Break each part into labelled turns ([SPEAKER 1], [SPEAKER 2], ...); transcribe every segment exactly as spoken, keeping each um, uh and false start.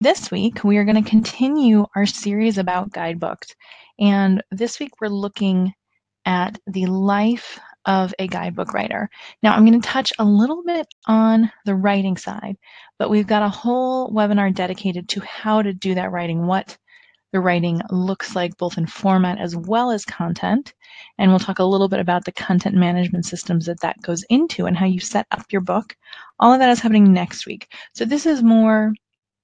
[SPEAKER 1] this week we are going to continue our series about guidebooks. And this week we're looking at the life of a guidebook writer. Now I'm going to touch a little bit on the writing side, but we've got a whole webinar dedicated to how to do that writing, what the writing looks like both in format as well as content. And we'll talk a little bit about the content management systems that that goes into and how you set up your book. All of that is happening next week. So this is more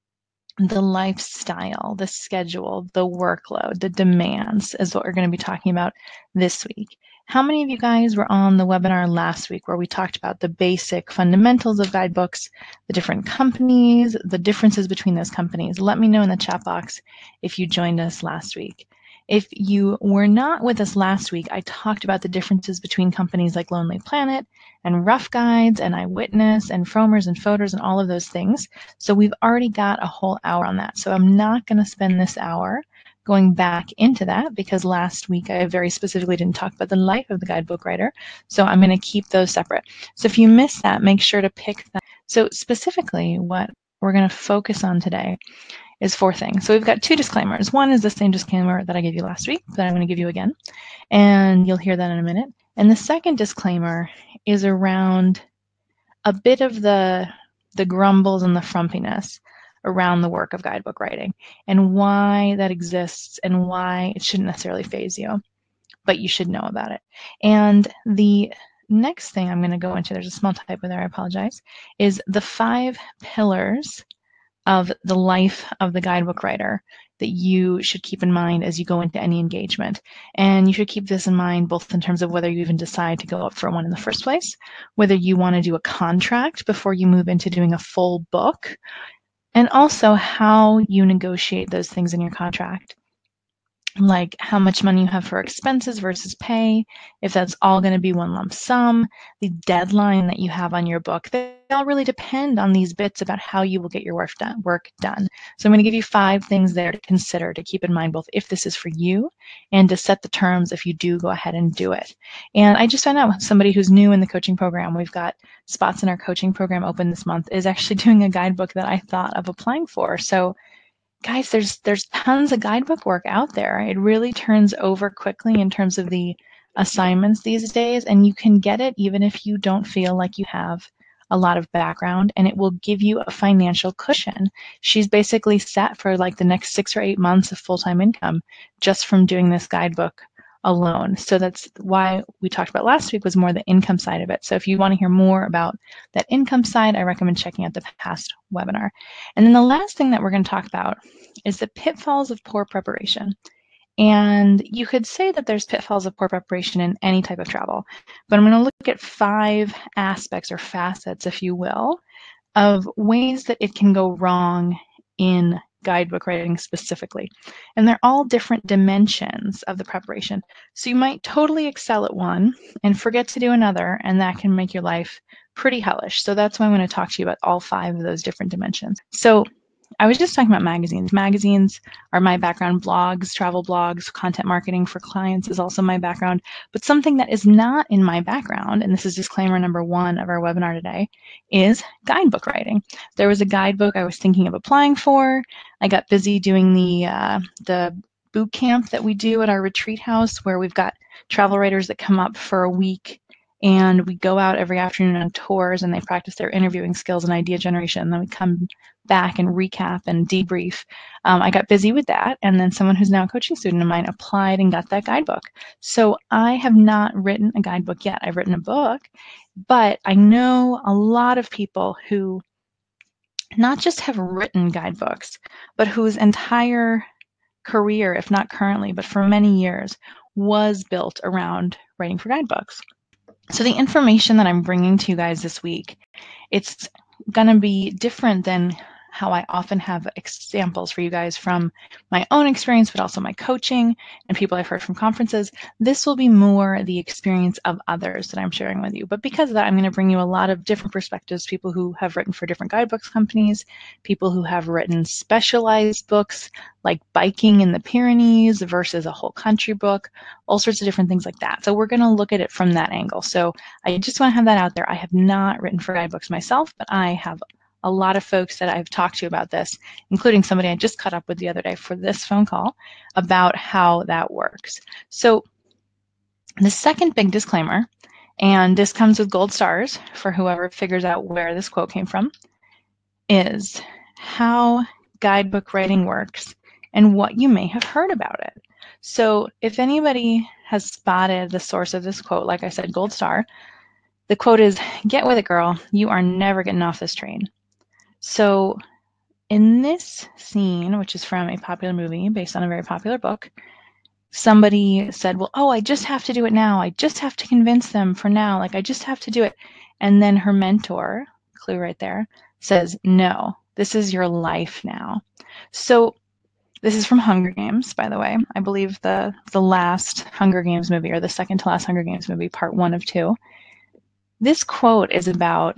[SPEAKER 1] the lifestyle, the schedule, the workload, the demands is what we're going to be talking about this week. How many of you guys were on the webinar last week where we talked about the basic fundamentals of guidebooks, the different companies, the differences between those companies? Let me know in the chat box if you joined us last week. If you were not with us last week, I talked about the differences between companies like Lonely Planet and Rough Guides and Eyewitness and Frommer's and Fodor's and all of those things. So we've already got a whole hour on that. So I'm not going to spend this hour going back into that because last week I very specifically didn't talk about the life of the guidebook writer. So I'm going to keep those separate. So if you missed that, make sure to pick that. So specifically what we're going to focus on today is four things. So we've got two disclaimers. One is the same disclaimer that I gave you last week that I'm going to give you again, and you'll hear that in a minute. And the second disclaimer is around a bit of the, the grumbles and the frumpiness around the work of guidebook writing and why that exists and why it shouldn't necessarily faze you, but you should know about it. And the next thing I'm going to go into, there's a small typo there, I apologize, is the five pillars of the life of the guidebook writer that you should keep in mind as you go into any engagement. And you should keep this in mind both in terms of whether you even decide to go up for one in the first place, whether you want to do a contract before you move into doing a full book, and also how you negotiate those things in your contract. Like how much money you have for expenses versus pay, if that's all going to be one lump sum, the deadline that you have on your book. They all really depend on these bits about how you will get your work done. Work done. So I'm going to give you five things there to consider, to keep in mind, both if this is for you and to set the terms if you do go ahead and do it. And I just found out somebody who's new in the coaching program, we've got spots in our coaching program open this month, is actually doing a guidebook that I thought of applying for. So guys, there's there's tons of guidebook work out there. It really turns over quickly in terms of the assignments these days, and you can get it even if you don't feel like you have a lot of background, and it will give you a financial cushion. She's basically set for like the next six or eight months of full-time income just from doing this guidebook alone. So that's why we talked about last week was more the income side of it. So if you want to hear more about that income side, I recommend checking out the past webinar. And then the last thing that we're going to talk about is the pitfalls of poor preparation. And you could say that there's pitfalls of poor preparation in any type of travel, but I'm going to look at five aspects or facets, if you will, of ways that it can go wrong in guidebook writing specifically. And they're all different dimensions of the preparation. So you might totally excel at one and forget to do another, and that can make your life pretty hellish. So that's why I'm going to talk to you about all five of those different dimensions. So I was just talking about magazines. Magazines are my background. Blogs, travel blogs, content marketing for clients is also my background. But something that is not in my background, and this is disclaimer number one of our webinar today, is guidebook writing. There was a guidebook I was thinking of applying for. I got busy doing the uh, the boot camp that we do at our retreat house, where we've got travel writers that come up for a week, and we go out every afternoon on tours, and they practice their interviewing skills and idea generation. And then we come back and recap and debrief. Um, I got busy with that, and then someone who's now a coaching student of mine applied and got that guidebook. So I have not written a guidebook yet. I've written a book, but I know a lot of people who not just have written guidebooks, but whose entire career, if not currently, but for many years, was built around writing for guidebooks. So the information that I'm bringing to you guys this week, it's going to be different than how I often have examples for you guys from my own experience, but also my coaching and people I've heard from conferences. This will be more the experience of others that I'm sharing with you. But because of that, I'm going to bring you a lot of different perspectives, people who have written for different guidebooks companies, people who have written specialized books like biking in the Pyrenees versus a whole country book, all sorts of different things like that. So we're going to look at it from that angle. So I just want to have that out there. I have not written for guidebooks myself, but I have a lot of folks that I've talked to about this, including somebody I just caught up with the other day for this phone call, about how that works. So the second big disclaimer, and this comes with gold stars for whoever figures out where this quote came from, is how guidebook writing works and what you may have heard about it. So if anybody has spotted the source of this quote, like I said, gold star, the quote is, "Get with it, girl. You are never getting off this train." So in this scene, which is from a popular movie based on a very popular book, somebody said, well, oh, I just have to do it now. I just have to convince them for now. Like, I just have to do it. And then her mentor, clue right there, says, no, this is your life now. So this is from Hunger Games, by the way. I believe the, the last Hunger Games movie, or the second to last Hunger Games movie, part one of two. This quote is about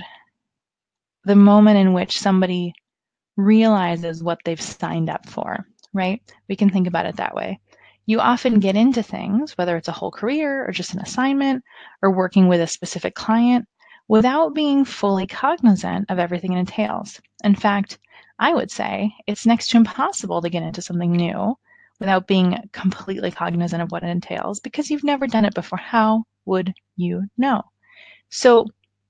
[SPEAKER 1] the moment in which somebody realizes what they've signed up for, right? We can think about it that way. You often get into things, whether it's a whole career or just an assignment or working with a specific client, without being fully cognizant of everything it entails. In fact, I would say it's next to impossible to get into something new without being completely cognizant of what it entails because you've never done it before. How would you know? So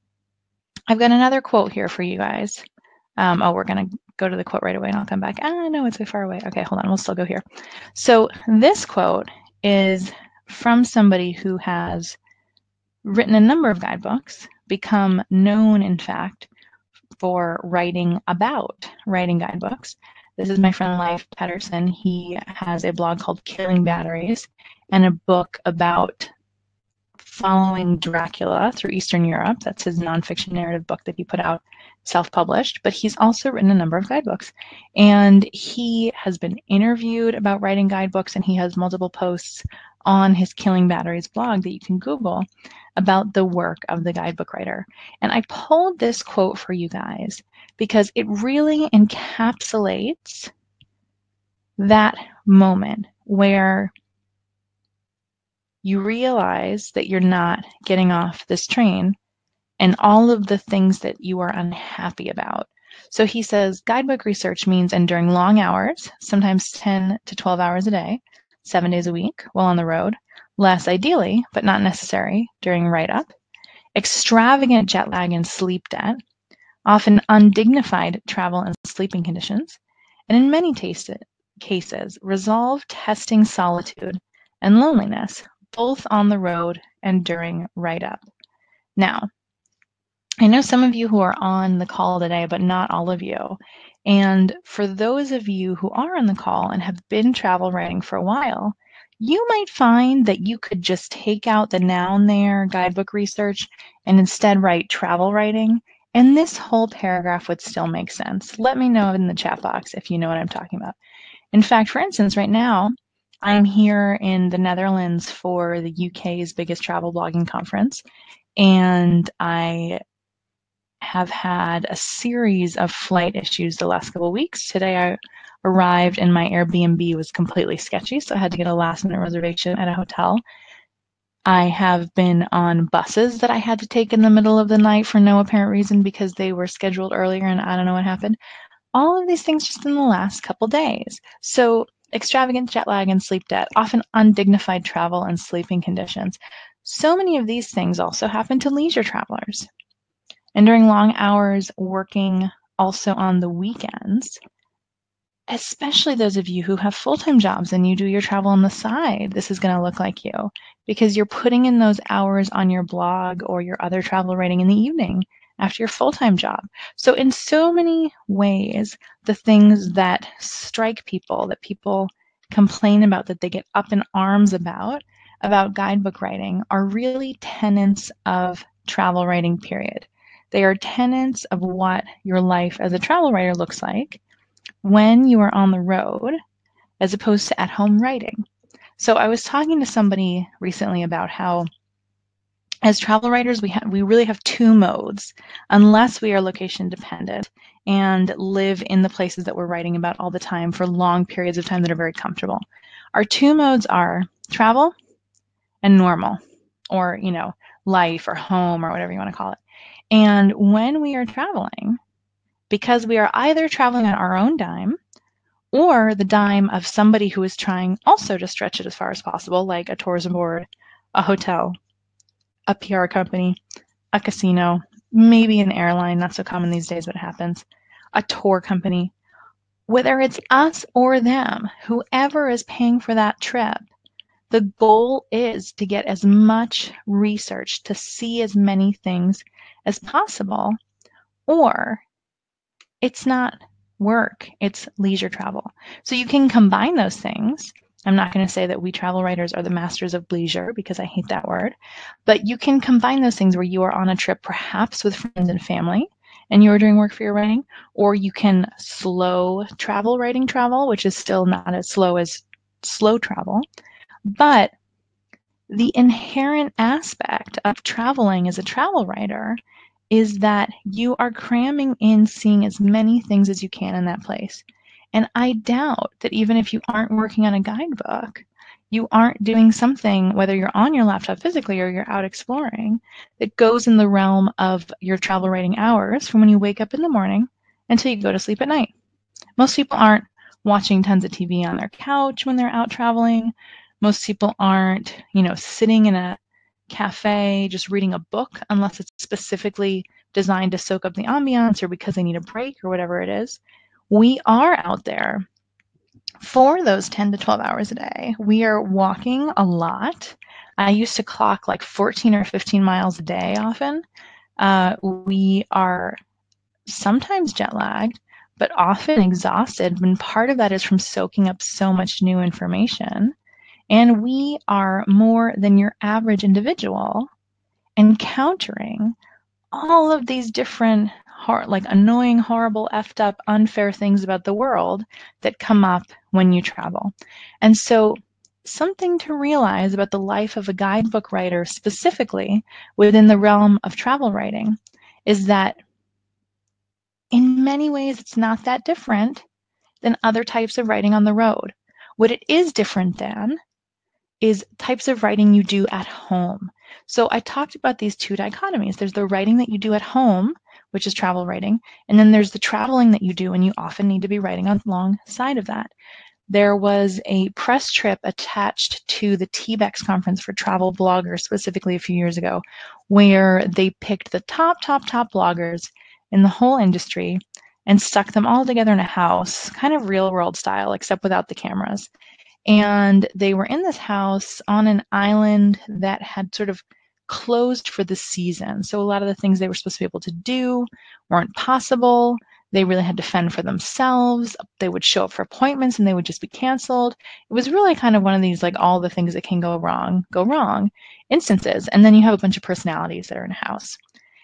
[SPEAKER 1] I've got another quote here for you guys. Um, oh, we're going to go to the quote right away and I'll come back. Ah, no, it's way far away. Okay, hold on. We'll still go here. So this quote is from somebody who has written a number of guidebooks, become known, in fact, for writing about writing guidebooks. This is my friend Leif Petterson. He has a blog called Killing Batteries and a book about following Dracula through Eastern Europe. That's his nonfiction narrative book that he put out self-published, but he's also written a number of guidebooks. And he has been interviewed about writing guidebooks, and he has multiple posts on his Killing Batteries blog that you can Google about the work of the guidebook writer. And I pulled this quote for you guys because it really encapsulates that moment where you realize that you're not getting off this train and all of the things that you are unhappy about. So he says, guidebook research means enduring long hours, sometimes ten to twelve hours a day, seven days a week while on the road, less ideally, but not necessary, during write-up, extravagant jet lag and sleep debt, often undignified travel and sleeping conditions, and in many cases, resolve testing solitude and loneliness, both on the road and during write-up. Now, I know some of you who are on the call today, but not all of you. And for those of you who are on the call and have been travel writing for a while, you might find that you could just take out the noun there, guidebook research, and instead write travel writing, and this whole paragraph would still make sense. Let me know in the chat box if you know what I'm talking about. In fact, for instance, right now, I'm here in the Netherlands for the U K's biggest travel blogging conference, and I have had a series of flight issues the last couple of weeks. Today I arrived and my Airbnb was completely sketchy, so I had to get a last minute reservation at a hotel. I have been on buses that I had to take in the middle of the night for no apparent reason because they were scheduled earlier and I don't know what happened. All of these things just in the last couple days. So extravagant jet lag and sleep debt, often undignified travel and sleeping conditions. So many of these things also happen to leisure travelers. And during long hours working also on the weekends, especially those of you who have full-time jobs and you do your travel on the side, this is going to look like you because you're putting in those hours on your blog or your other travel writing in the evening after your full-time job. So in so many ways, the things that strike people, that people complain about, that they get up in arms about, about guidebook writing are really tenets of travel writing, period. They are tenets of what your life as a travel writer looks like when you are on the road as opposed to at home writing. So I was talking to somebody recently about how as travel writers, we, ha we really have two modes, unless we are location dependent and live in the places that we're writing about all the time for long periods of time that are very comfortable. Our two modes are travel and normal, or, you know, life or home or whatever you want to call it. And when we are traveling, because we are either traveling on our own dime or the dime of somebody who is trying also to stretch it as far as possible, like a tourism board, a hotel, a P R company, a casino, maybe an airline, not so common these days, but it happens, a tour company. Whether it's us or them, whoever is paying for that trip, the goal is to get as much research, to see as many things as possible, or it's not work, it's leisure travel. So you can combine those things. I'm not going to say that we travel writers are the masters of leisure because I hate that word, but you can combine those things where you are on a trip perhaps with friends and family and you're doing work for your writing, or you can slow travel writing travel, which is still not as slow as slow travel. But the inherent aspect of traveling as a travel writer is that you are cramming in seeing as many things as you can in that place. And I doubt that even if you aren't working on a guidebook, you aren't doing something, whether you're on your laptop physically or you're out exploring, that goes in the realm of your travel writing hours from when you wake up in the morning until you go to sleep at night. Most people aren't watching tons of T V on their couch when they're out traveling. Most people aren't, you know, sitting in a cafe just reading a book unless it's specifically designed to soak up the ambiance or because they need a break or whatever it is. We are out there for those ten to twelve hours a day. We are walking a lot. I used to clock like fourteen or fifteen miles a day often. Uh, we are sometimes jet lagged, but often exhausted. And part of that is from soaking up so much new information. And we are more than your average individual encountering all of these different, hor- like annoying, horrible, effed up, unfair things about the world that come up when you travel. And so, something to realize about the life of a guidebook writer, specifically within the realm of travel writing, is that in many ways it's not that different than other types of writing on the road. What it is different than is types of writing you do at home. So I talked about these two dichotomies. There's the writing that you do at home, which is travel writing, and then there's the traveling that you do, and you often need to be writing alongside of that. There was a press trip attached to the T BEX conference for travel bloggers, specifically a few years ago, where they picked the top, top, top bloggers in the whole industry and stuck them all together in a house, kind of real world style, except without the cameras. And they were in this house on an island that had sort of closed for the season. So a lot of the things they were supposed to be able to do weren't possible. They really had to fend for themselves. They would show up for appointments and they would just be canceled. It was really kind of one of these, like, all the things that can go wrong, go wrong instances. And then you have a bunch of personalities that are in a house.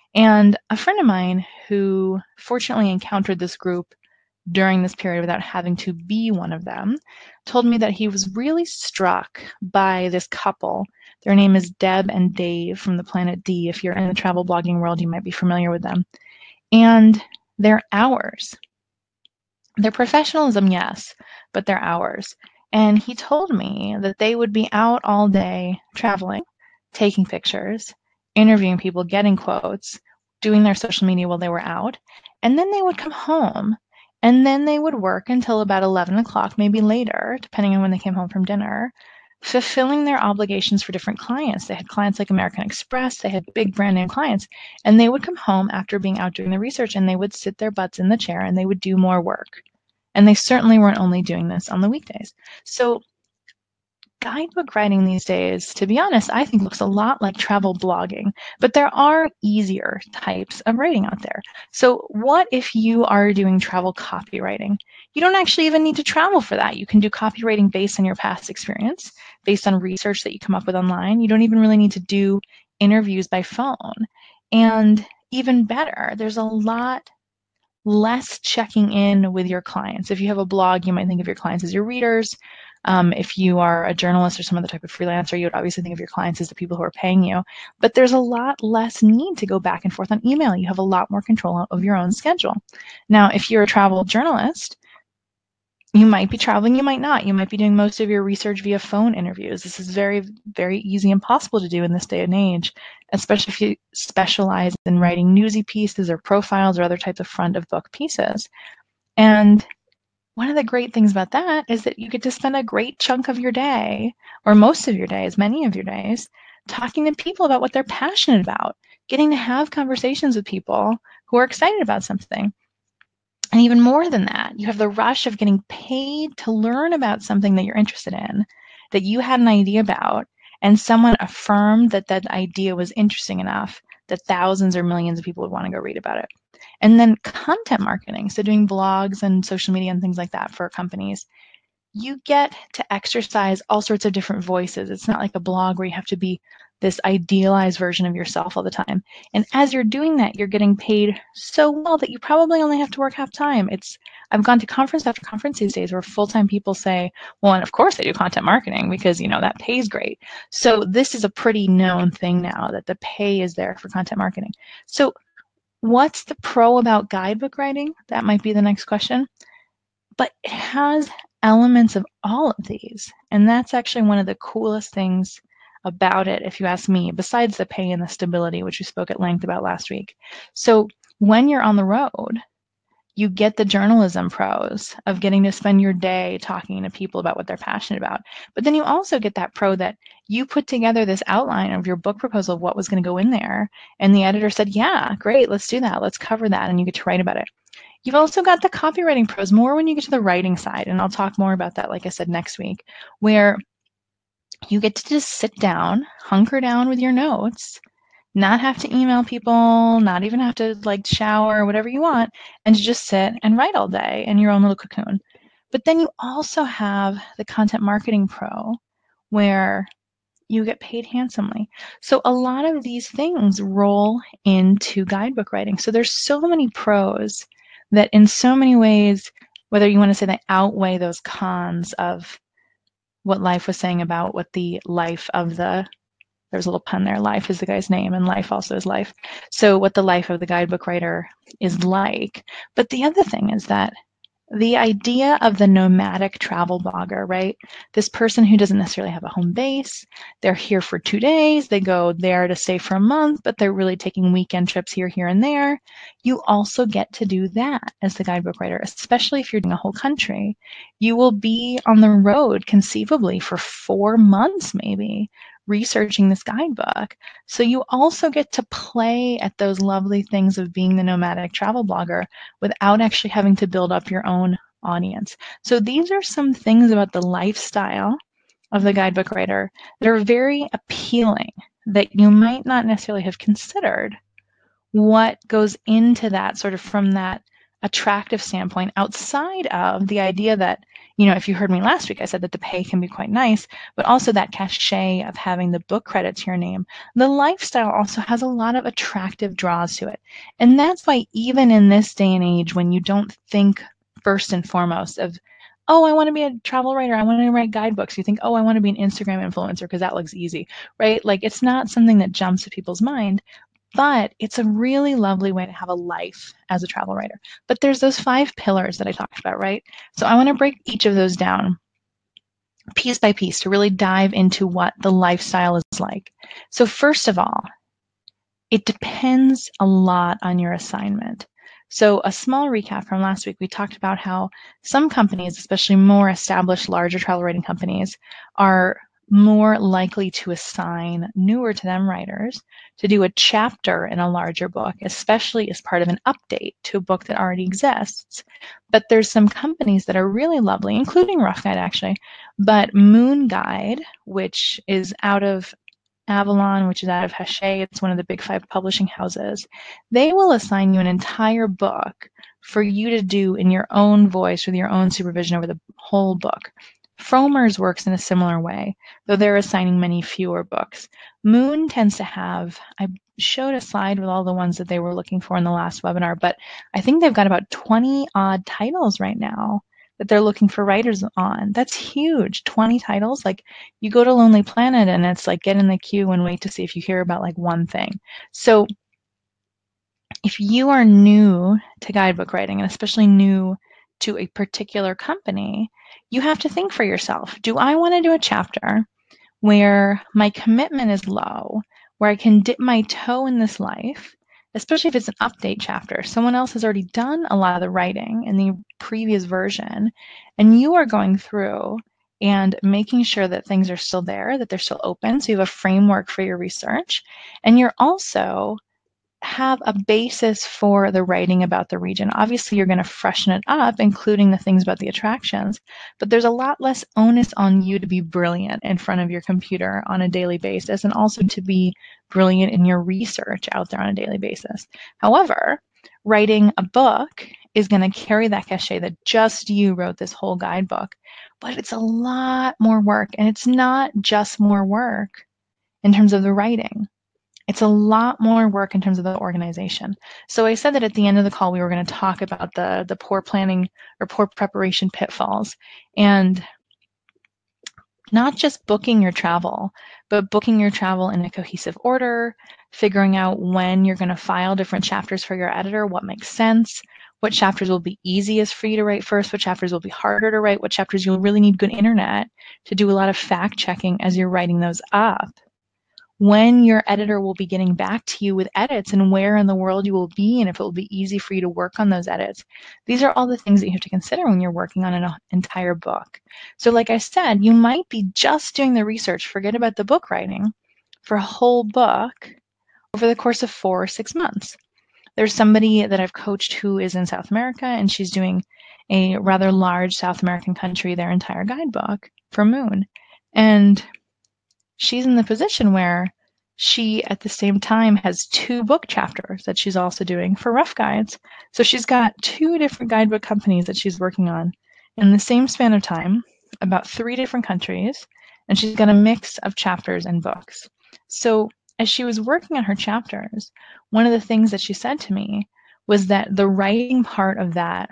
[SPEAKER 1] And a friend of mine who fortunately encountered this group during this period without having to be one of them told me that he was really struck by this couple. Their name is Deb and Dave from the Planet D. If you're in the travel blogging world, you might be familiar with them. And their hours. Their professionalism, yes, but their hours. And he told me that they would be out all day traveling, taking pictures, interviewing people, getting quotes, doing their social media while they were out. And then they would come home and then they would work until about eleven o'clock, maybe later, depending on when they came home from dinner, fulfilling their obligations for different clients. They had clients like American Express, they had big brand name clients, and they would come home after being out doing the research and they would sit their butts in the chair and they would do more work. And they certainly weren't only doing this on the weekdays. So guidebook writing these days, to be honest, I think looks a lot like travel blogging, but there are easier types of writing out there. So what if you are doing travel copywriting? You don't actually even need to travel for that. You can do copywriting based on your past experience, based on research that you come up with online. You don't even really need to do interviews by phone. And even better, there's a lot less checking in with your clients. If you have a blog, you might think of your clients as your readers. Um, if you are a journalist or some other type of freelancer, you would obviously think of your clients as the people who are paying you. But there's a lot less need to go back and forth on email. You have a lot more control of your own schedule. Now, if you're a travel journalist, You might be traveling, you might not. You might be doing most of your research via phone interviews. This is very, very easy and possible to do in this day and age, especially if you specialize in writing newsy pieces or profiles or other types of front of book pieces. And one of the great things about that is that you get to spend a great chunk of your day, or most of your days, many of your days, talking to people about what they're passionate about, getting to have conversations with people who are excited about something. And even more than that, you have the rush of getting paid to learn about something that you're interested in, that you had an idea about, and someone affirmed that that idea was interesting enough that thousands or millions of people would want to go read about it. And then content marketing, so doing blogs and social media and things like that for companies, you get to exercise all sorts of different voices. It's not like a blog where you have to be this idealized version of yourself all the time. And as you're doing that, you're getting paid so well that you probably only have to work half time. It's I've gone to conference after conference these days where full-time people say, well, and of course they do content marketing because, you know, that pays great. So this is a pretty known thing now that the pay is there for content marketing. So what's the pro about guidebook writing? That might be the next question. But it has elements of all of these. And that's actually one of the coolest things about it, if you ask me, besides the pay and the stability, which we spoke at length about last week. So when you're on the road, you get the journalism pros of getting to spend your day talking to people about what they're passionate about. But then you also get that pro that you put together this outline of your book proposal of what was going to go in there. And the editor said, yeah, great, let's do that. Let's cover that. And you get to write about it. You've also got the copywriting pros more when you get to the writing side, and I'll talk more about that, like I said, next week, where you get to just sit down, hunker down with your notes, not have to email people, not even have to like shower, whatever you want, and to just sit and write all day in your own little cocoon. But then you also have the content marketing pro, where you get paid handsomely. So a lot of these things roll into guidebook writing. So there's so many pros that in so many ways, whether you want to say they outweigh those cons of what Life was saying about what the life of the, there's a little pun there, Life is the guy's name and life also is life. So what the life of the guidebook writer is like. But the other thing is that the idea of the nomadic travel blogger, right? This person who doesn't necessarily have a home base, they're here for two days, they go there to stay for a month, but they're really taking weekend trips here, here, and there. You also get to do that as the guidebook writer, especially if you're doing a whole country. You will be on the road conceivably for four months, maybe, researching this guidebook. So you also get to play at those lovely things of being the nomadic travel blogger without actually having to build up your own audience. So these are some things about the lifestyle of the guidebook writer that are very appealing that you might not necessarily have considered what goes into that sort of from that attractive standpoint outside of the idea that, you know, if you heard me last week, I said that the pay can be quite nice, but also that cachet of having the book credit to your name. The lifestyle also has a lot of attractive draws to it. And that's why even in this day and age, when you don't think first and foremost of, oh, I want to be a travel writer, I want to write guidebooks, you think, oh, I want to be an Instagram influencer because that looks easy, right? Like it's not something that jumps to people's mind. But it's a really lovely way to have a life as a travel writer. But there's those five pillars that I talked about, right? So I want to break each of those down piece by piece to really dive into what the lifestyle is like. So first of all, it depends a lot on your assignment. So a small recap from last week, we talked about how some companies, especially more established, larger travel writing companies, are more likely to assign newer to them writers to do a chapter in a larger book, especially as part of an update to a book that already exists. But there's some companies that are really lovely, including Rough Guide actually, but Moon Guide, which is out of Avalon, which is out of Hachette, it's one of the big five publishing houses, they will assign you an entire book for you to do in your own voice with your own supervision over the whole book. Frommer's works in a similar way, though they're assigning many fewer books. Moon tends to have, I showed a slide with all the ones that they were looking for in the last webinar, but I think they've got about twenty odd titles right now that they're looking for writers on. That's huge, twenty titles. Like you go to Lonely Planet and it's like get in the queue and wait to see if you hear about like one thing. So if you are new to guidebook writing, and especially new to a particular company, you have to think for yourself, do I want to do a chapter where my commitment is low, where I can dip my toe in this life, especially if it's an update chapter? Someone else has already done a lot of the writing in the previous version, and you are going through and making sure that things are still there, that they're still open, so you have a framework for your research, and you're also have a basis for the writing about the region. Obviously, you're going to freshen it up, including the things about the attractions, but there's a lot less onus on you to be brilliant in front of your computer on a daily basis, and also to be brilliant in your research out there on a daily basis. However, writing a book is going to carry that cachet that just you wrote this whole guidebook, but it's a lot more work, and it's not just more work in terms of the writing. It's a lot more work in terms of the organization. So I said that at the end of the call, we were going to talk about the, the poor planning or poor preparation pitfalls, and not just booking your travel, but booking your travel in a cohesive order, figuring out when you're going to file different chapters for your editor, what makes sense, what chapters will be easiest for you to write first, what chapters will be harder to write, what chapters you'll really need good internet to do a lot of fact checking as you're writing those up, when your editor will be getting back to you with edits, and where in the world you will be, and if it will be easy for you to work on those edits. These are all the things that you have to consider when you're working on an entire book. So like I said, you might be just doing the research, forget about the book writing, for a whole book over the course of four or six months. There's somebody that I've coached who is in South America, and she's doing a rather large South American country, their entire guidebook for Moon. And she's in the position where she, at the same time, has two book chapters that she's also doing for Rough Guides. So she's got two different guidebook companies that she's working on in the same span of time, about three different countries, and she's got a mix of chapters and books. So as she was working on her chapters, one of the things that she said to me was that the writing part of that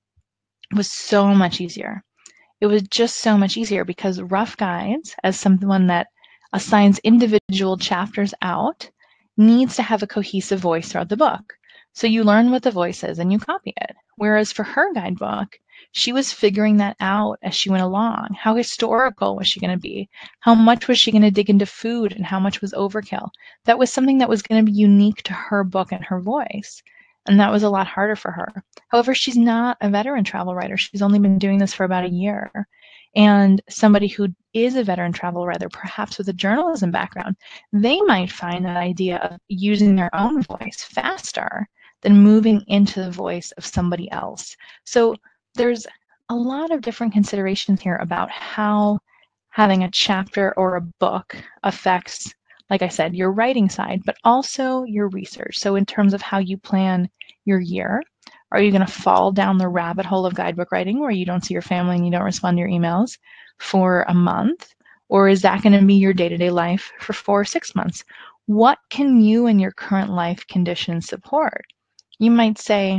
[SPEAKER 1] was so much easier. It was just so much easier because Rough Guides, as someone that assigns individual chapters out, needs to have a cohesive voice throughout the book. So you learn what the voice is and you copy it. Whereas for her guidebook, she was figuring that out as she went along. How historical was she going to be? How much was she going to dig into food, and how much was overkill? That was something that was going to be unique to her book and her voice. And that was a lot harder for her. However, she's not a veteran travel writer. She's only been doing this for about a year. And somebody who is a veteran travel writer, perhaps with a journalism background, they might find that idea of using their own voice faster than moving into the voice of somebody else. So there's a lot of different considerations here about how having a chapter or a book affects, like I said, your writing side, but also your research. So in terms of how you plan your year, are you going to fall down the rabbit hole of guidebook writing where you don't see your family and you don't respond to your emails for a month? Or is that going to be your day-to-day life for four or six months? What can you and your current life conditions support? You might say,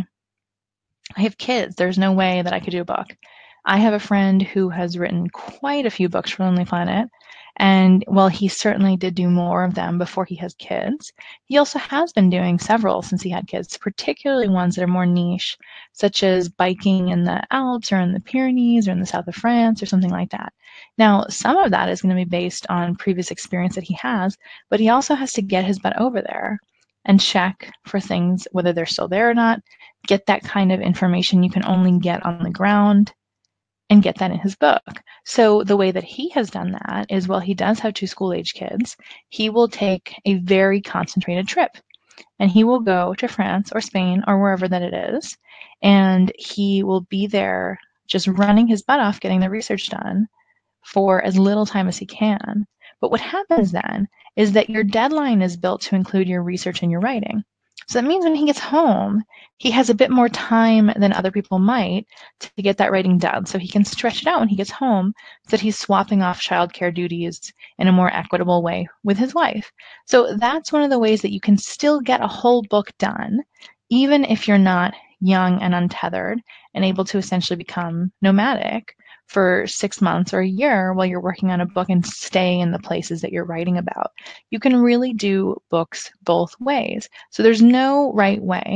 [SPEAKER 1] I have kids. There's no way that I could do a book. I have a friend who has written quite a few books for Lonely Planet. And while he certainly did do more of them before he has kids, he also has been doing several since he had kids, particularly ones that are more niche, such as biking in the Alps or in the Pyrenees or in the south of France or something like that. Now, some of that is going to be based on previous experience that he has, but he also has to get his butt over there and check for things, whether they're still there or not, get that kind of information you can only get on the ground, and get that in his book. So the way that he has done that is, while he does have two school-age kids, he will take a very concentrated trip. And he will go to France or Spain or wherever that it is, and he will be there just running his butt off, getting the research done for as little time as he can. But what happens then is that your deadline is built to include your research and your writing. So that means when he gets home, he has a bit more time than other people might to get that writing done. So he can stretch it out when he gets home, so that he's swapping off childcare duties in a more equitable way with his wife. So that's one of the ways that you can still get a whole book done, even if you're not young and untethered and able to essentially become nomadic for six months or a year while you're working on a book and stay in the places that you're writing about. You can really do books both ways. So there's no right way.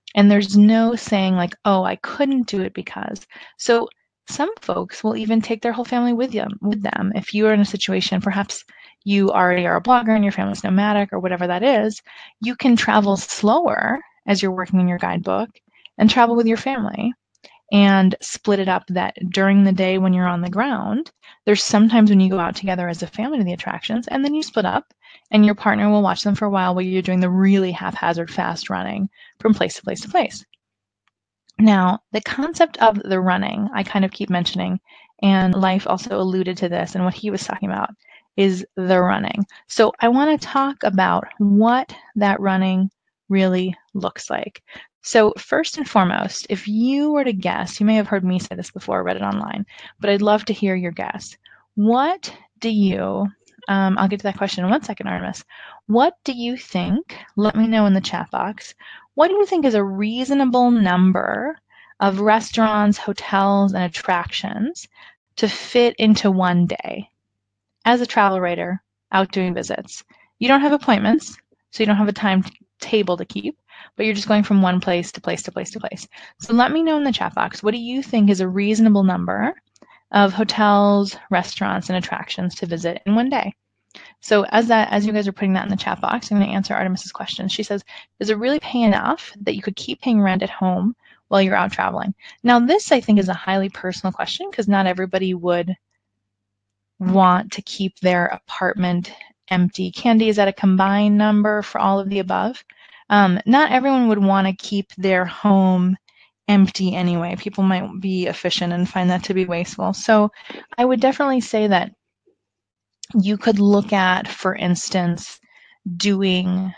[SPEAKER 1] And there's no saying like, oh, I couldn't do it because. So some folks will even take their whole family with them. With them. If you are in a situation, perhaps you already are a blogger and your family's nomadic or whatever that is, you can travel slower as you're working in your guidebook and travel with your family and split it up that during the day when you're on the ground, there's sometimes when you go out together as a family to the attractions, and then you split up and your partner will watch them for a while while you're doing the really haphazard fast running from place to place to place. Now, the concept of the running, I kind of keep mentioning, and Life also alluded to this, and what he was talking about is the running. So I want to talk about what that running really looks like. So first and foremost, if you were to guess, you may have heard me say this before, read it online, but I'd love to hear your guess. What do you, um, I'll get to that question in one second, Artemis. What do you think, let me know in the chat box, what do you think is a reasonable number of restaurants, hotels, and attractions to fit into one day as a travel writer out doing visits? You don't have appointments, so you don't have a timetable to keep, but you're just going from one place to place to place to place. So let me know in the chat box, what do you think is a reasonable number of hotels, restaurants, and attractions to visit in one day? So as that, as you guys are putting that in the chat box, I'm going to answer Artemis's question. She says, does it really pay enough that you could keep paying rent at home while you're out traveling? Now, this, I think, is a highly personal question because not everybody would want to keep their apartment empty. Candy, is that a combined number for all of the above? Um, not everyone would want to keep their home empty anyway. People might be efficient and find that to be wasteful. So I would definitely say that you could look at, for instance, doing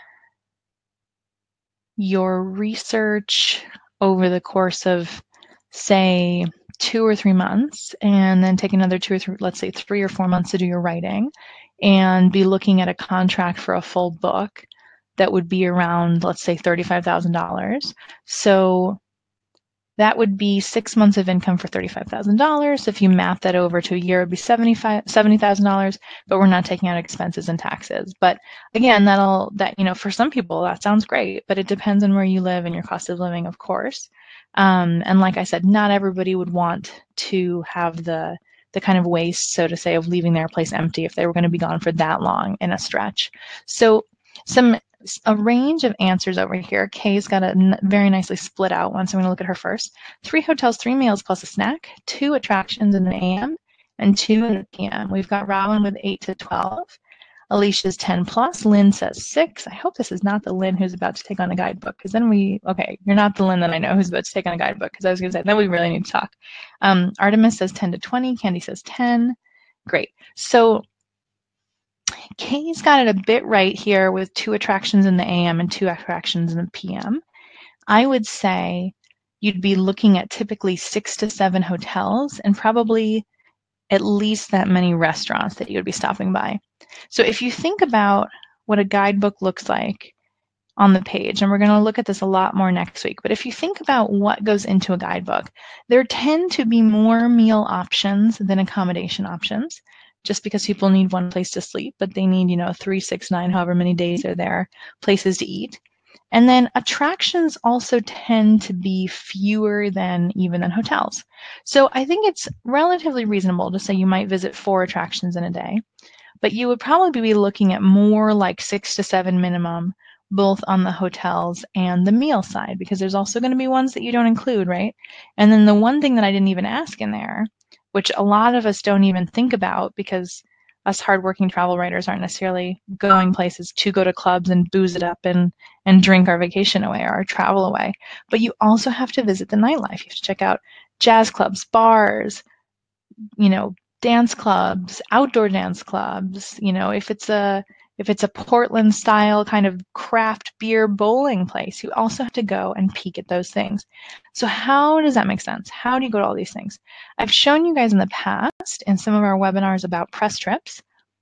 [SPEAKER 1] your research over the course of, say, two or three months, and then take another two or three, let's say three or four months to do your writing, and be looking at a contract for a full book that would be around, let's say, thirty-five thousand dollars. So that would be six months of income for thirty-five thousand dollars. If you map that over to a year, it would be seventy thousand dollars, but we're not taking out expenses and taxes. But again, that'll, that, you know, for some people that sounds great, but it depends on where you live and your cost of living, of course. Um, and like I said, not everybody would want to have the, the kind of waste, so to say, of leaving their place empty if they were going to be gone for that long in a stretch. So some a range of answers over here. Kay's got it very nicely split out one, so I'm going to look at her first. Three hotels, three meals plus a snack, two attractions in the A M, and two in the P M. We've got Robin with eight to twelve. Alicia's ten plus. Lynn says six. I hope this is not the Lynn who's about to take on a guidebook, because then we, okay, you're not the Lynn that I know who's about to take on a guidebook, because I was going to say, then we really need to talk. Um, Artemis says ten to twenty. Candy says ten. Great. So Kay's got it a bit right here with two attractions in the A M and two attractions in the P M. I would say you'd be looking at typically six to seven hotels and probably at least that many restaurants that you would be stopping by. So if you think about what a guidebook looks like on the page, and we're going to look at this a lot more next week, but if you think about what goes into a guidebook, there tend to be more meal options than accommodation options, just because people need one place to sleep, but they need, you know, three, six, nine, however many days they're there, places to eat. And then attractions also tend to be fewer than even than hotels. So I think it's relatively reasonable to say you might visit four attractions in a day, but you would probably be looking at more like six to seven minimum, both on the hotels and the meal side, because there's also going to be ones that you don't include, right? And then the one thing that I didn't even ask in there, which a lot of us don't even think about because us hardworking travel writers aren't necessarily going places to go to clubs and booze it up and, and drink our vacation away or our travel away. But you also have to visit the nightlife. You have to check out jazz clubs, bars, you know, dance clubs, outdoor dance clubs. You know, if it's a if it's a Portland style kind of craft beer bowling place, you also have to go and peek at those things. So how does that make sense? How do you go to all these things? I've shown you guys in the past in some of our webinars about press trips,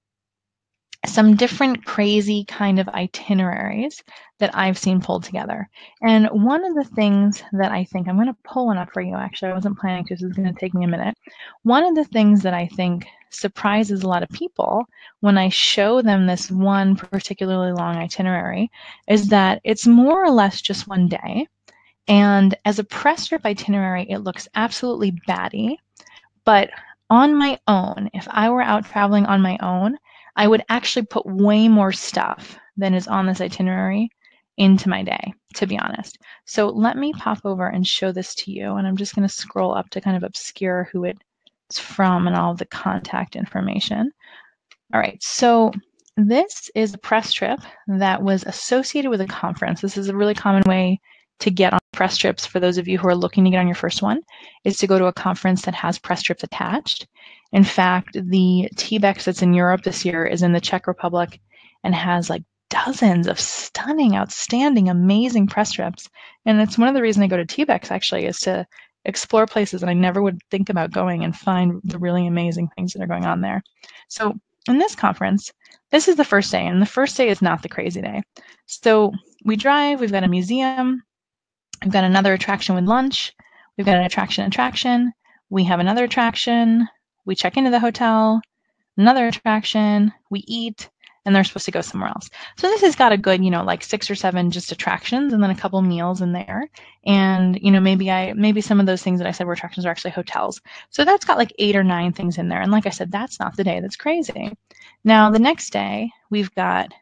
[SPEAKER 1] some different crazy kind of itineraries that I've seen pulled together. And one of the things that I think, I'm going to pull one up for you, actually. I wasn't planning to, so this is going to take me a minute. One of the things that I think surprises a lot of people when I show them this one particularly long itinerary is that it's more or less just one day. And as a press trip itinerary, it looks absolutely batty. But on my own, if I were out traveling on my own, I would actually put way more stuff than is on this itinerary into my day, to be honest. So let me pop over and show this to you. And I'm just going to scroll up to kind of obscure who it's from and all of the contact information. All right, so this is a press trip that was associated with a conference. This is a really common way to get on press trips for those of you who are looking to get on your first one, is to go to a conference that has press trips attached. In fact, the T BEX that's in Europe this year is in the Czech Republic and has like dozens of stunning, outstanding, amazing press trips. And it's one of the reasons I go to T BEX actually, is to explore places that I never would think about going and find the really amazing things that are going on there. So in this conference, this is the first day, and the first day is not the crazy day. So we drive, we've got a museum, we've got another attraction with lunch, we've got an attraction attraction, we have another attraction, we check into the hotel, another attraction, we eat, and they're supposed to go somewhere else. So this has got a good, you know, like six or seven just attractions and then a couple meals in there. And, you know, maybe I, maybe some of those things that I said were attractions are actually hotels. So that's got like eight or nine things in there. And like I said, that's not the day. That's crazy. Now, the next day, we've got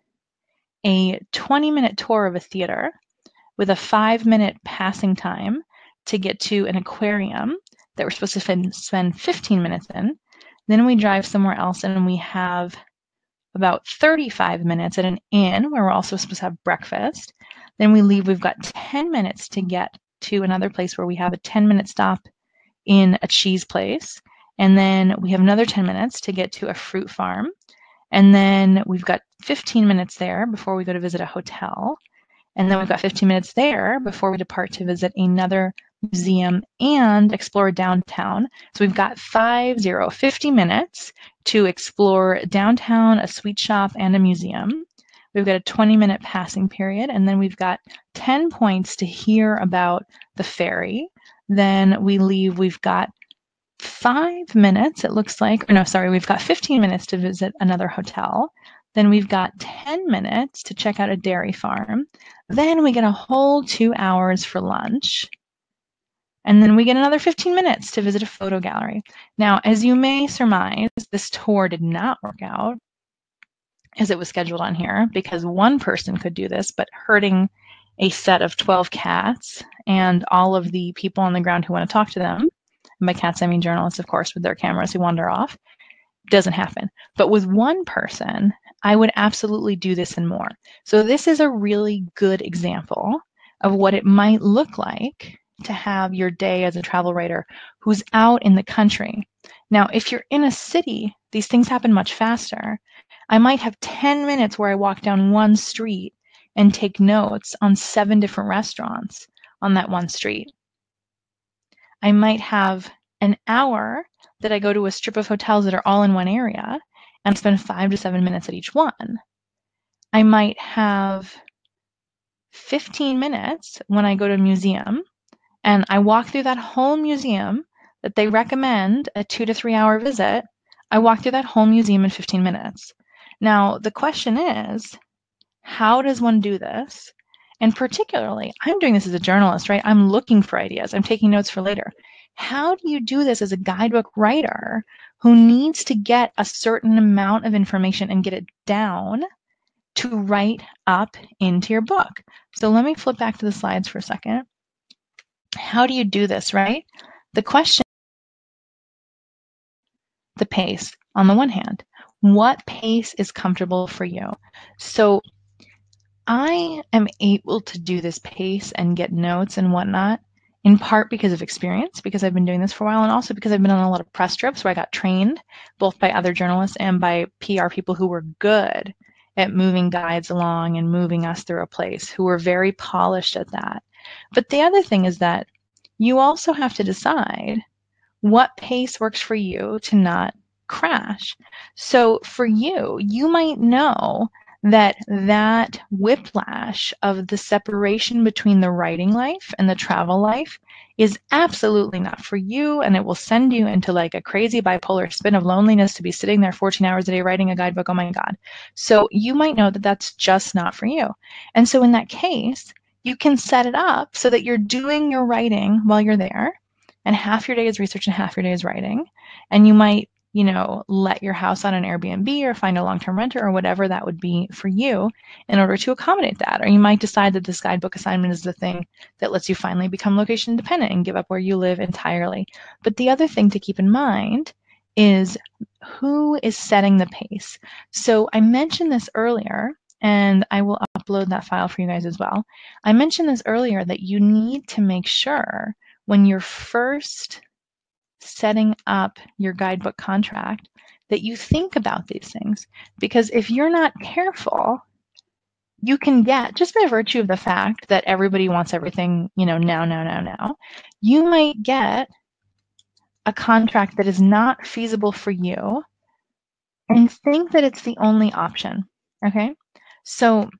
[SPEAKER 1] a twenty minute tour of a theater with a five minute passing time to get to an aquarium that we're supposed to spend fifteen minutes in. Then we drive somewhere else and we have about thirty-five minutes at an inn where we're also supposed to have breakfast. Then we leave, we've got ten minutes to get to another place where we have a ten minute stop in a cheese place. And then we have another ten minutes to get to a fruit farm. And then we've got fifteen minutes there before we go to visit a hotel. And then we've got fifteen minutes there before we depart to visit another museum and explore downtown. So we've got five, zero, fifty minutes to explore downtown, a sweet shop, and a museum. We've got a twenty minute passing period, and then we've got ten points to hear about the ferry. Then we leave, we've got five minutes, it looks like, or no, sorry, we've got fifteen minutes to visit another hotel. Then we've got ten minutes to check out a dairy farm. Then we get a whole two hours for lunch. And then we get another fifteen minutes to visit a photo gallery. Now, as you may surmise, this tour did not work out as it was scheduled on here because one person could do this, but hurting a set of twelve cats and all of the people on the ground who want to talk to them, and by cats I mean journalists, of course, with their cameras who wander off, doesn't happen. But with one person, I would absolutely do this and more. So this is a really good example of what it might look like to have your day as a travel writer who's out in the country. Now, if you're in a city, these things happen much faster. I might have ten minutes where I walk down one street and take notes on seven different restaurants on that one street. I might have an hour that I go to a strip of hotels that are all in one area and spend five to seven minutes at each one. I might have fifteen minutes when I go to a museum and I walk through that whole museum that they recommend a two to three hour visit. I walk through that whole museum in fifteen minutes. Now, the question is, how does one do this? And particularly, I'm doing this as a journalist, right? I'm looking for ideas. I'm taking notes for later. How do you do this as a guidebook writer who needs to get a certain amount of information and get it down to write up into your book? So let me flip back to the slides for a second. How do you do this, right? The question, the pace, on the one hand. What pace is comfortable for you? So I am able to do this pace and get notes and whatnot in part because of experience, because I've been doing this for a while, and also because I've been on a lot of press trips where I got trained both by other journalists and by P R people who were good at moving guides along and moving us through a place, who were very polished at that. But the other thing is that you also have to decide what pace works for you to not crash. So for you, you might know that that whiplash of the separation between the writing life and the travel life is absolutely not for you, and it will send you into like a crazy bipolar spin of loneliness to be sitting there fourteen hours a day writing a guidebook. Oh my God. So you might know that that's just not for you. And so in that case, you can set it up so that you're doing your writing while you're there, and half your day is research and half your day is writing. And you might, you know, let your house on an Airbnb or find a long-term renter or whatever that would be for you in order to accommodate that. Or you might decide that this guidebook assignment is the thing that lets you finally become location independent and give up where you live entirely. But the other thing to keep in mind is who is setting the pace. So I mentioned this earlier, and I will upload that file for you guys as well. I mentioned this earlier that you need to make sure when you're first setting up your guidebook contract that you think about these things. Because if you're not careful, you can get, just by virtue of the fact that everybody wants everything, you know, now, now, now, now, you might get a contract that is not feasible for you and think that it's the only option, okay? So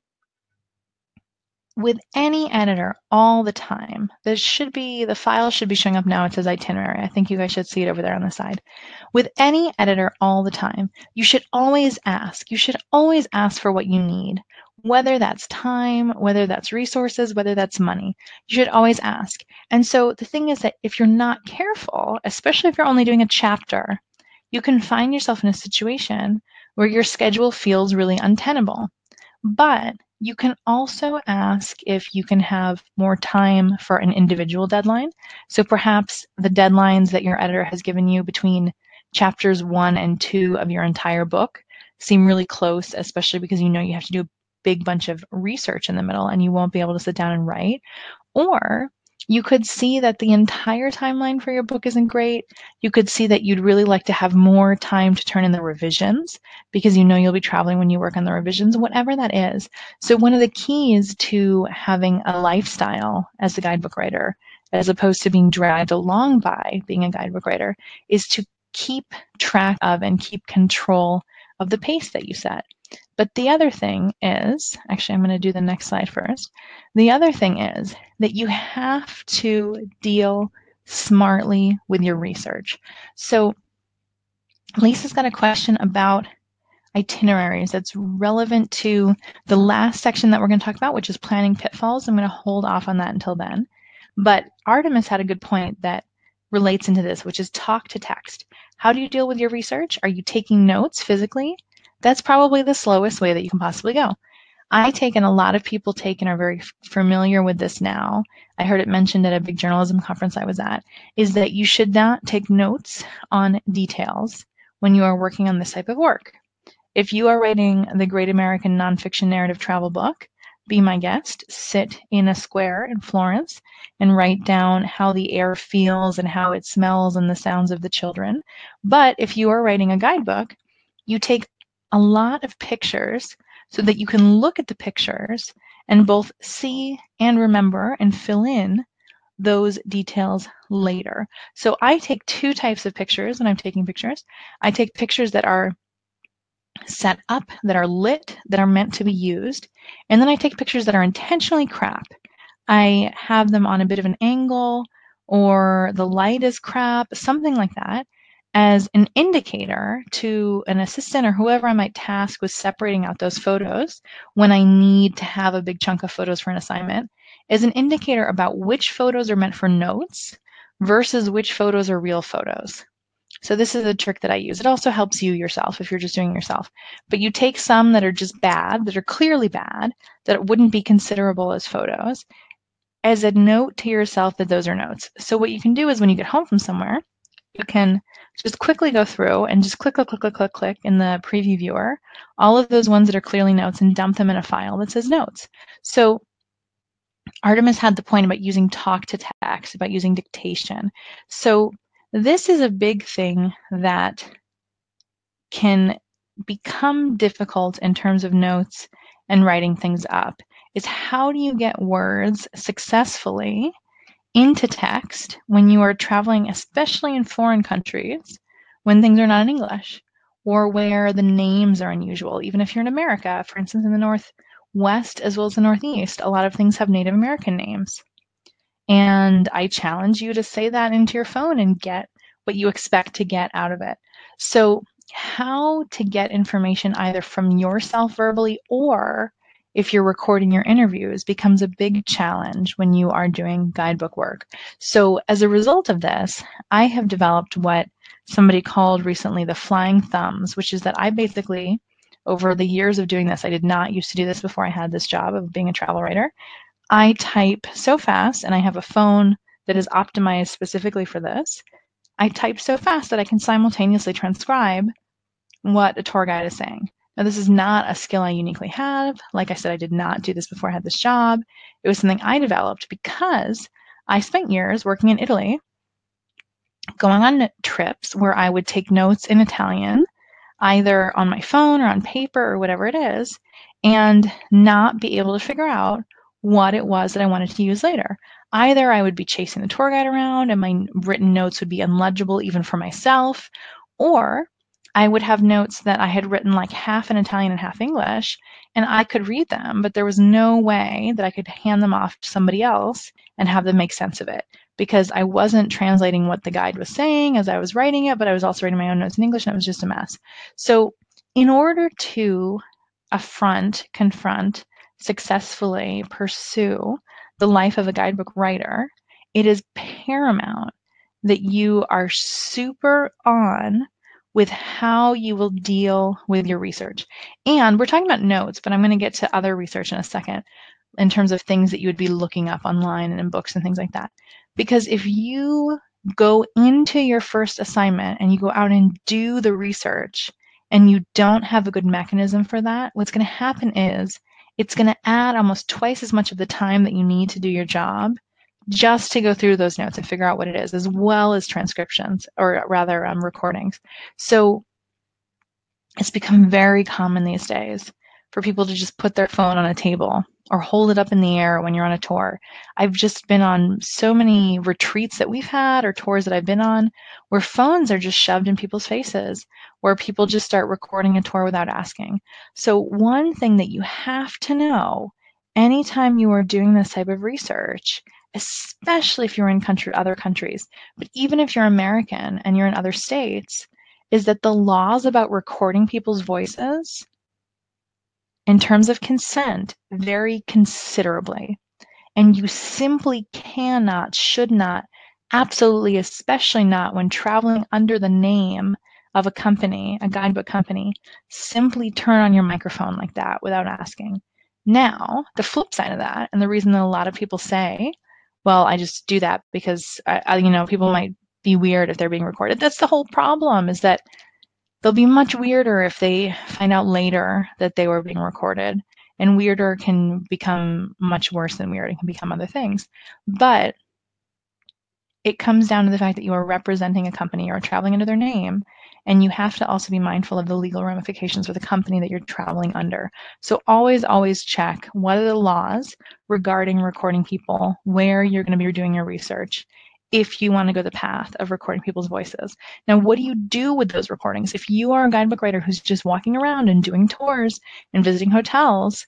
[SPEAKER 1] with any editor all the time, there should be, the file should be showing up now. It says itinerary. I think you guys should see it over there on the side. With any editor all the time, you should always ask. You should always ask for what you need, whether that's time, whether that's resources, whether that's money. You should always ask. And so the thing is that if you're not careful, especially if you're only doing a chapter, you can find yourself in a situation where your schedule feels really untenable. But you can also ask if you can have more time for an individual deadline. So perhaps the deadlines that your editor has given you between chapters one and two of your entire book seem really close, especially because you know you have to do a big bunch of research in the middle and you won't be able to sit down and write. Or you could see that the entire timeline for your book isn't great. You could see that you'd really like to have more time to turn in the revisions because you know you'll be traveling when you work on the revisions, whatever that is. So one of the keys to having a lifestyle as a guidebook writer, as opposed to being dragged along by being a guidebook writer, is to keep track of and keep control of the pace that you set. But the other thing is, actually, I'm going to do the next slide first. The other thing is that you have to deal smartly with your research. So Lisa's got a question about itineraries that's relevant to the last section that we're going to talk about, which is planning pitfalls. I'm going to hold off on that until then. But Artemis had a good point that relates into this, which is talk to text. How do you deal with your research? Are you taking notes physically? That's probably the slowest way that you can possibly go. I take, and a lot of people take and are very familiar with this now, I heard it mentioned at a big journalism conference I was at, is that you should not take notes on details when you are working on this type of work. If you are writing the Great American Nonfiction Narrative Travel Book, be my guest, sit in a square in Florence and write down how the air feels and how it smells and the sounds of the children. But if you are writing a guidebook, you take a lot of pictures so that you can look at the pictures and both see and remember and fill in those details later. So I take two types of pictures when I'm taking pictures. I take pictures that are set up, that are lit, that are meant to be used, and then I take pictures that are intentionally crap. I have them on a bit of an angle, or the light is crap, something like that, as an indicator to an assistant or whoever I might task with separating out those photos when I need to have a big chunk of photos for an assignment, as an indicator about which photos are meant for notes versus which photos are real photos. So this is a trick that I use. It also helps you yourself if you're just doing it yourself. But you take some that are just bad, that are clearly bad, that wouldn't be considerable as photos, as a note to yourself that those are notes. So what you can do is when you get home from somewhere, you can just quickly go through and just click, click, click, click, click, click in the preview viewer, all of those ones that are clearly notes, and dump them in a file that says notes. So Artemis had the point about using talk to text, about using dictation. So this is a big thing that can become difficult in terms of notes and writing things up, is how do you get words successfully into text when you are traveling, especially in foreign countries, when things are not in English, or where the names are unusual. Even if you're in America, for instance, in the Northwest as well as the Northeast, a lot of things have Native American names. And I challenge you to say that into your phone and get what you expect to get out of it. So how to get information either from yourself verbally or if you're recording your interviews becomes a big challenge when you are doing guidebook work. So as a result of this, I have developed what somebody called recently the flying thumbs, which is that I basically, over the years of doing this, I did not used to do this before I had this job of being a travel writer. I type so fast, and I have a phone that is optimized specifically for this. I type so fast that I can simultaneously transcribe what a tour guide is saying. Now, this is not a skill I uniquely have. Like I said, I did not do this before I had this job. It was something I developed because I spent years working in Italy, going on trips where I would take notes in Italian, either on my phone or on paper or whatever it is, and not be able to figure out what it was that I wanted to use later. Either I would be chasing the tour guide around and my written notes would be unlegible even for myself, or I would have notes that I had written like half in Italian and half English, and I could read them, but there was no way that I could hand them off to somebody else and have them make sense of it because I wasn't translating what the guide was saying as I was writing it, but I was also writing my own notes in English, and it was just a mess. So in order to affront, confront, successfully pursue the life of a guidebook writer, it is paramount that you are super on with how you will deal with your research. And we're talking about notes, but I'm going to get to other research in a second in terms of things that you would be looking up online and in books and things like that. Because if you go into your first assignment and you go out and do the research and you don't have a good mechanism for that, what's going to happen is it's going to add almost twice as much of the time that you need to do your job just to go through those notes and figure out what it is, as well as transcriptions, or rather um, recordings. So it's become very common these days for people to just put their phone on a table or hold it up in the air when you're on a tour. I've just been on so many retreats that we've had or tours that I've been on where phones are just shoved in people's faces, where people just start recording a tour without asking. So one thing that you have to know anytime you are doing this type of research, especially if you're in country, other countries, but even if you're American and you're in other states, is that the laws about recording people's voices in terms of consent vary considerably. And you simply cannot, should not, absolutely, especially not when traveling under the name of a company, a guidebook company, simply turn on your microphone like that without asking. Now, the flip side of that, and the reason that a lot of people say, well, I just do that because, I, I, you know, people might be weird if they're being recorded. That's the whole problem, is that they'll be much weirder if they find out later that they were being recorded. And weirder can become much worse than weird. It can become other things. But it comes down to the fact that you are representing a company or traveling under their name. And you have to also be mindful of the legal ramifications for the company that you're traveling under. So always, always check what are the laws regarding recording people, where you're going to be doing your research, if you want to go the path of recording people's voices. Now, what do you do with those recordings? If you are a guidebook writer who's just walking around and doing tours and visiting hotels,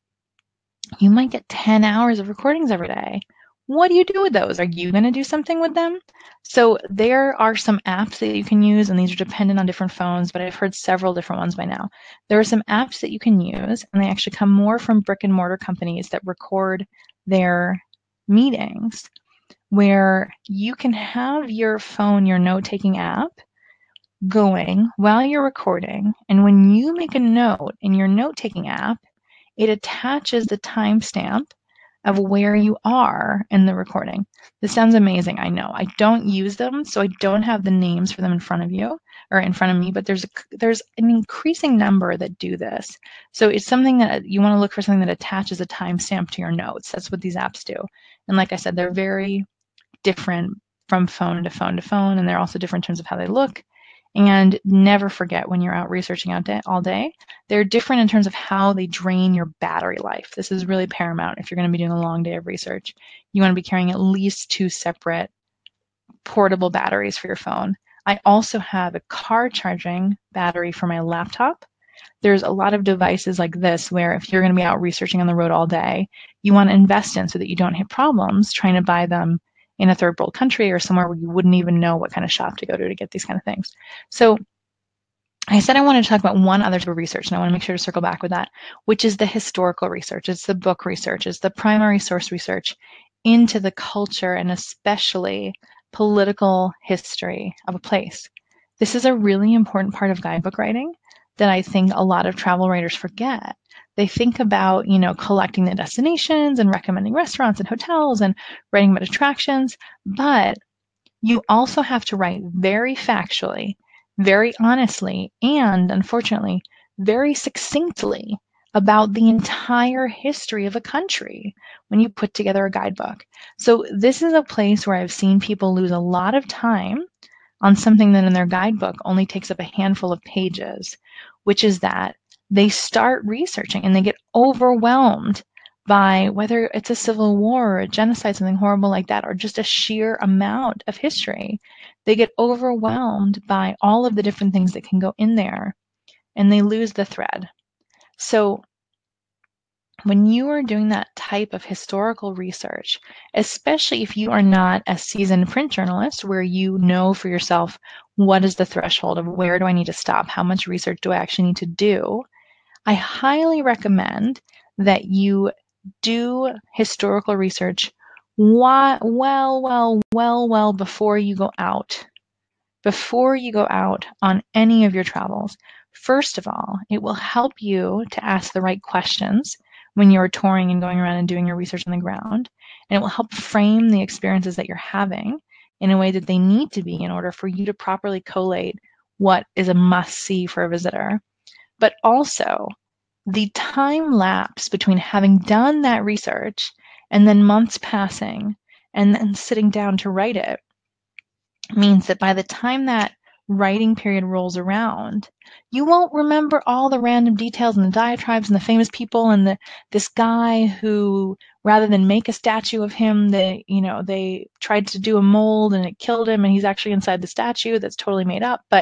[SPEAKER 1] you might get ten hours of recordings every day. What do you do with those? Are you going to do something with them? So there are some apps that you can use, and these are dependent on different phones, but I've heard several different ones by now. There are some apps that you can use, and they actually come more from brick and mortar companies that record their meetings, where you can have your phone, your note-taking app, going while you're recording. And when you make a note in your note-taking app, it attaches the timestamp of where you are in the recording. This sounds amazing, I know. I don't use them, so I don't have the names for them in front of you or in front of me, but there's a, there's an increasing number that do this. So it's something that you want to look for, something that attaches a timestamp to your notes. That's what these apps do. And like I said, they're very different from phone to phone to phone, and they're also different in terms of how they look. And never forget, when you're out researching out day, all day, they're different in terms of how they drain your battery life. This is really paramount if you're going to be doing a long day of research. You want to be carrying at least two separate portable batteries for your phone. I also have a car charging battery for my laptop. There's a lot of devices like this where if you're going to be out researching on the road all day, you want to invest in so that you don't hit problems trying to buy them in a third world country or somewhere where you wouldn't even know what kind of shop to go to to get these kind of things. So I said I wanted to talk about one other type of research, and I want to make sure to circle back with that, which is the historical research. It's the book research. It's the primary source research into the culture and especially political history of a place. This is a really important part of guidebook writing that I think a lot of travel writers forget. They think about, you know, collecting the destinations and recommending restaurants and hotels and writing about attractions, but you also have to write very factually, very honestly, and unfortunately, very succinctly about the entire history of a country when you put together a guidebook. So, this is a place where I've seen people lose a lot of time on something that in their guidebook only takes up a handful of pages, which is that they start researching and they get overwhelmed by whether it's a civil war or a genocide, something horrible like that, or just a sheer amount of history. They get overwhelmed by all of the different things that can go in there and they lose the thread. So, when you are doing that type of historical research, especially if you are not a seasoned print journalist where you know for yourself what is the threshold of where do I need to stop, how much research do I actually need to do, I highly recommend that you do historical research well, well, well, well, well before you go out. Before you go out on any of your travels. First of all, it will help you to ask the right questions when you're touring and going around and doing your research on the ground. And it will help frame the experiences that you're having in a way that they need to be in order for you to properly collate what is a must see for a visitor. But also, the time lapse between having done that research and then months passing and then sitting down to write it means that by the time that writing period rolls around, you won't remember all the random details and the diatribes and the famous people and the this guy who, rather than make a statue of him, they, you know, they tried to do a mold and it killed him and he's actually inside the statue that's totally made up. But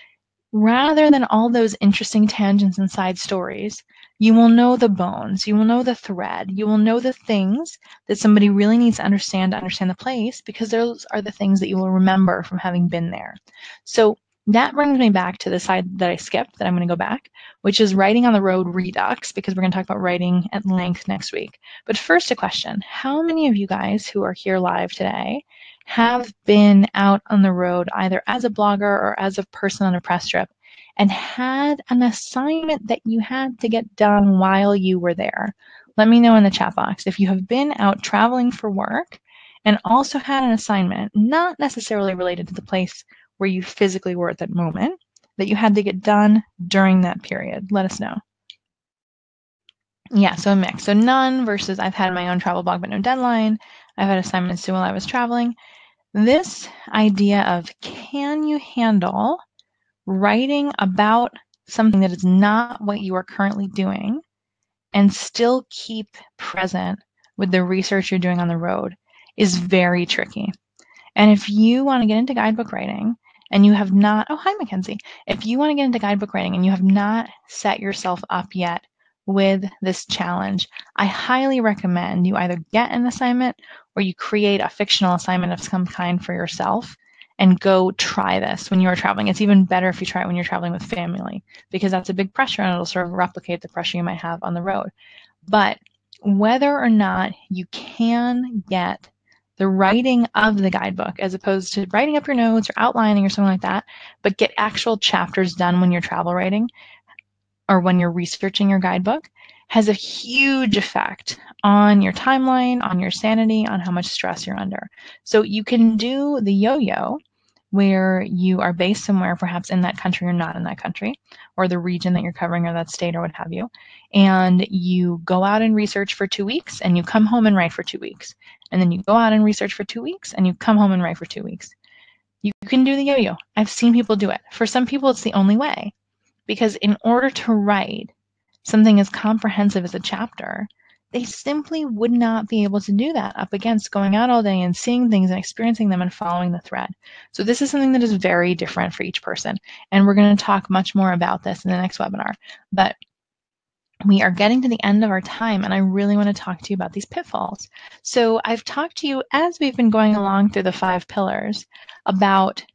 [SPEAKER 1] rather than all those interesting tangents and side stories, you will know the bones, you will know the thread, you will know the things that somebody really needs to understand to understand the place, because those are the things that you will remember from having been there. So that brings me back to the side that I skipped, that I'm going to go back, which is writing on the road redux, because we're going to talk about writing at length next week. But first, a question. How many of you guys who are here live today have been out on the road either as a blogger or as a person on a press trip and had an assignment that you had to get done while you were there? Let me know in the chat box if you have been out traveling for work and also had an assignment, not necessarily related to the place where you physically were at that moment, that you had to get done during that period. Let us know. Yeah, so a mix. So none versus I've had my own travel blog but no deadline. I've had assignments due while I was traveling. This idea of, can you handle writing about something that is not what you are currently doing and still keep present with the research you're doing on the road, is very tricky. And if you want to get into guidebook writing and you have not, oh, hi, Mackenzie. If you want to get into guidebook writing and you have not set yourself up yet with this challenge, I highly recommend you either get an assignment or you create a fictional assignment of some kind for yourself and go try this when you are traveling. It's even better if you try it when you're traveling with family, because that's a big pressure and it'll sort of replicate the pressure you might have on the road. But whether or not you can get the writing of the guidebook, as opposed to writing up your notes or outlining or something like that, but get actual chapters done when you're travel writing or when you're researching your guidebook, has a huge effect on your timeline, on your sanity, on how much stress you're under. So you can do the yo-yo where you are based somewhere, perhaps in that country or not in that country, or the region that you're covering or that state or what have you, and you go out and research for two weeks and you come home and write for two weeks. And then you go out and research for two weeks and you come home and write for two weeks. You can do the yo-yo. I've seen people do it. For some people, it's the only way, because in order to write something as comprehensive as a chapter, they simply would not be able to do that up against going out all day and seeing things and experiencing them and following the thread. So this is something that is very different for each person. And we're going to talk much more about this in the next webinar. But we are getting to the end of our time, and I really want to talk to you about these pitfalls. So I've talked to you, as we've been going along through the five pillars, about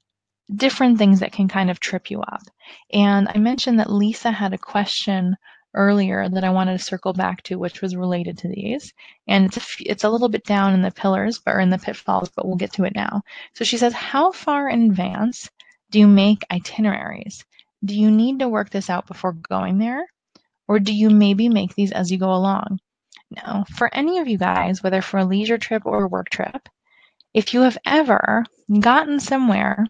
[SPEAKER 1] different things that can kind of trip you up. And I mentioned that Lisa had a question earlier that I wanted to circle back to, which was related to these. And it's a, f- it's a little bit down in the pillars, but or in the pitfalls, but we'll get to it now. So she says, how far in advance do you make itineraries? Do you need to work this out before going there? Or do you maybe make these as you go along? Now, for any of you guys, whether for a leisure trip or a work trip, if you have ever gotten somewhere,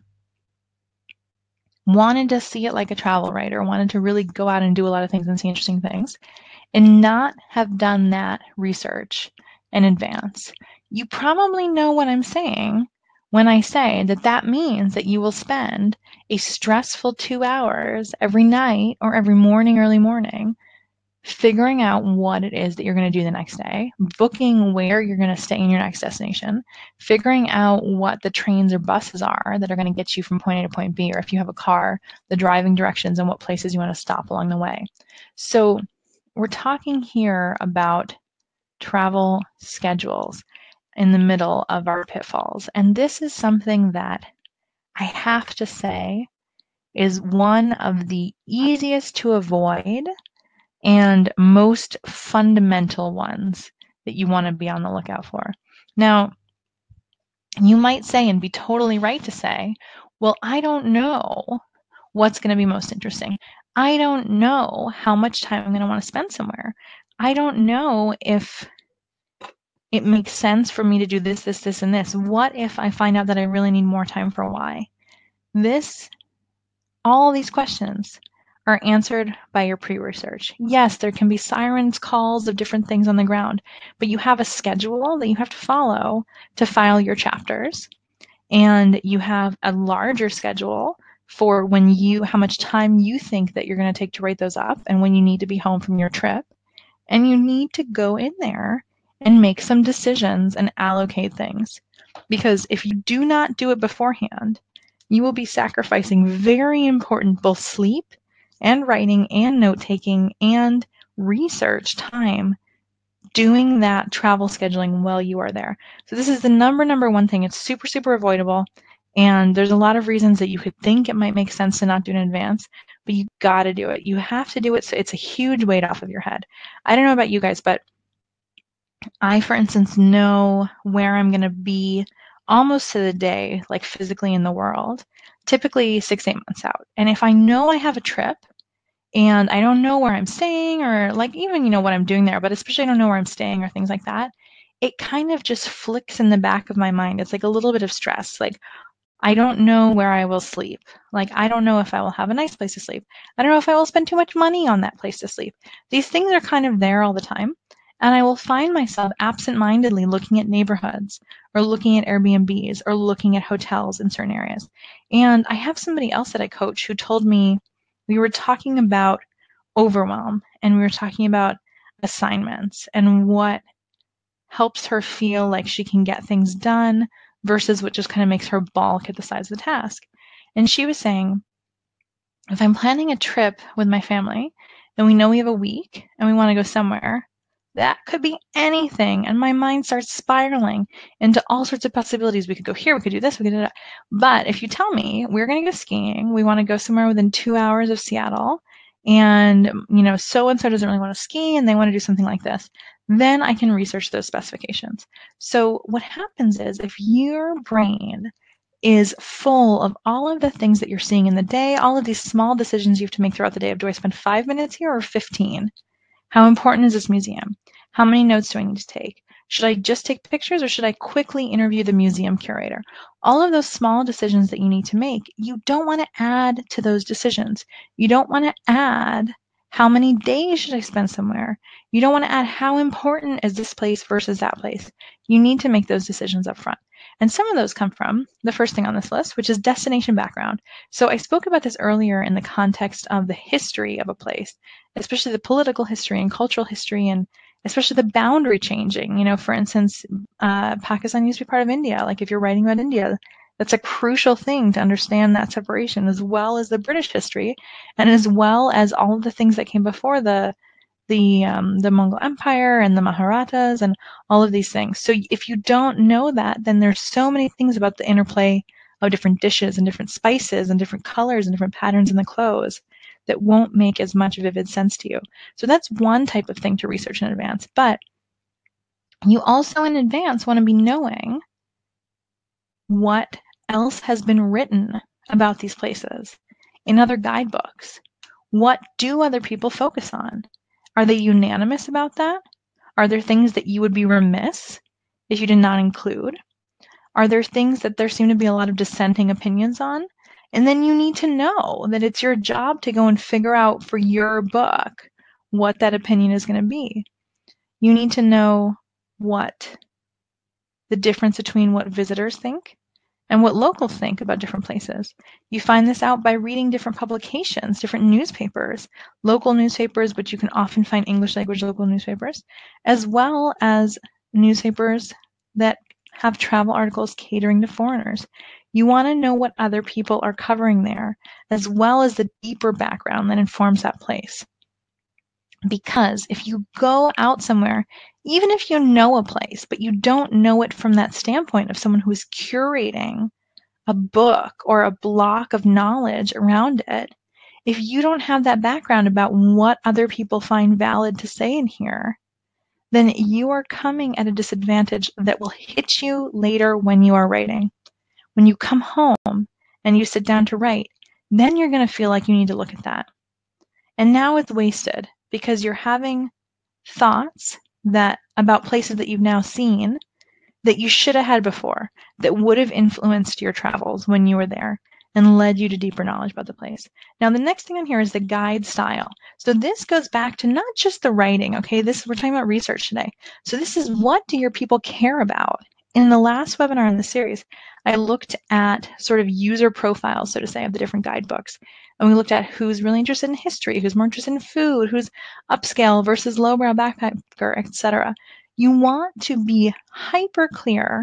[SPEAKER 1] wanted to see it like a travel writer, wanted to really go out and do a lot of things and see interesting things, and not have done that research in advance, you probably know what I'm saying when I say that that means that you will spend a stressful two hours every night or every morning, early morning, figuring out what it is that you're going to do the next day, booking where you're going to stay in your next destination, figuring out what the trains or buses are that are going to get you from point A to point B, or if you have a car, the driving directions and what places you want to stop along the way. So we're talking here about travel schedules in the middle of our pitfalls. And this is something that I have to say is one of the easiest to avoid and most fundamental ones that you want to be on the lookout for. Now, you might say, and be totally right to say, well, I don't know what's going to be most interesting. I don't know how much time I'm going to want to spend somewhere. I don't know if it makes sense for me to do this, this, this, and this. What if I find out that I really need more time for why? This, all these questions are answered by your pre-research. Yes, there can be sirens, calls of different things on the ground, but you have a schedule that you have to follow to file your chapters, and you have a larger schedule for when you, how much time you think that you're going to take to write those up, and when you need to be home from your trip, and you need to go in there and make some decisions and allocate things. Because if you do not do it beforehand, you will be sacrificing very important both sleep and writing and note taking and research time doing that travel scheduling while you are there. So this is the number number one thing. It's super, super avoidable. And there's a lot of reasons that you could think it might make sense to not do it in advance, but you got to do it. You have to do it so it's a huge weight off of your head. I don't know about you guys, but I, for instance, know where I'm going to be almost to the day, like physically in the world, typically six, eight months out. And if I know I have a trip and I don't know where I'm staying or like even, you know, what I'm doing there, but especially I don't know where I'm staying or things like that, it kind of just flicks in the back of my mind. It's like a little bit of stress. Like, I don't know where I will sleep. Like, I don't know if I will have a nice place to sleep. I don't know if I will spend too much money on that place to sleep. These things are kind of there all the time. And I will find myself absent-mindedly looking at neighborhoods or looking at Airbnbs or looking at hotels in certain areas. And I have somebody else that I coach who told me we were talking about overwhelm and we were talking about assignments and what helps her feel like she can get things done versus what just kind of makes her balk at the size of the task. And she was saying, if I'm planning a trip with my family and we know we have a week and we want to go somewhere, that could be anything. And my mind starts spiraling into all sorts of possibilities. We could go here, we could do this, we could do that. But if you tell me we're going to go skiing, we want to go somewhere within two hours of Seattle, and you know, so and so doesn't really want to ski and they want to do something like this, then I can research those specifications. So what happens is if your brain is full of all of the things that you're seeing in the day, all of these small decisions you have to make throughout the day of, do I spend five minutes here or fifteen? How important is this museum? How many notes do I need to take? Should I just take pictures or should I quickly interview the museum curator? All of those small decisions that you need to make, you don't want to add to those decisions. You don't want to add how many days should I spend somewhere. You don't want to add how important is this place versus that place. You need to make those decisions up front. And some of those come from the first thing on this list, which is destination background. So I spoke about this earlier in the context of the history of a place, especially the political history and cultural history, and especially the boundary changing. You know, for instance, uh, Pakistan used to be part of India. Like if you're writing about India, that's a crucial thing to understand that separation, as well as the British history, and as well as all of the things that came before the the um, the Mongol Empire and the Maharathas and all of these things. So if you don't know that, then there's so many things about the interplay of different dishes and different spices and different colors and different patterns in the clothes that won't make as much vivid sense to you. So that's one type of thing to research in advance. But you also in advance want to be knowing what else has been written about these places in other guidebooks. What do other people focus on? Are they unanimous about that? Are there things that you would be remiss if you did not include? Are there things that there seem to be a lot of dissenting opinions on? And then you need to know that it's your job to go and figure out for your book what that opinion is going to be. You need to know what the difference between what visitors think and what locals think about different places. You find this out by reading different publications, different newspapers, local newspapers, but you can often find English language local newspapers, as well as newspapers that have travel articles catering to foreigners. You want to know what other people are covering there, as well as the deeper background that informs that place. Because if you go out somewhere, even if you know a place, but you don't know it from that standpoint of someone who is curating a book or a block of knowledge around it, if you don't have that background about what other people find valid to say in here, then you are coming at a disadvantage that will hit you later when you are writing. When you come home and you sit down to write, then you're going to feel like you need to look at that. And now it's wasted because you're having thoughts that about places that you've now seen that you should have had before that would have influenced your travels when you were there and led you to deeper knowledge about the place. Now, the next thing on here is the guide style. So this goes back to not just the writing, okay? This we're talking about research today. So this is what do your people care about? In the last webinar in the series, I looked at sort of user profiles, so to say, of the different guidebooks. And we looked at who's really interested in history, who's more interested in food, who's upscale versus lowbrow backpacker, et cetera. You want to be hyper clear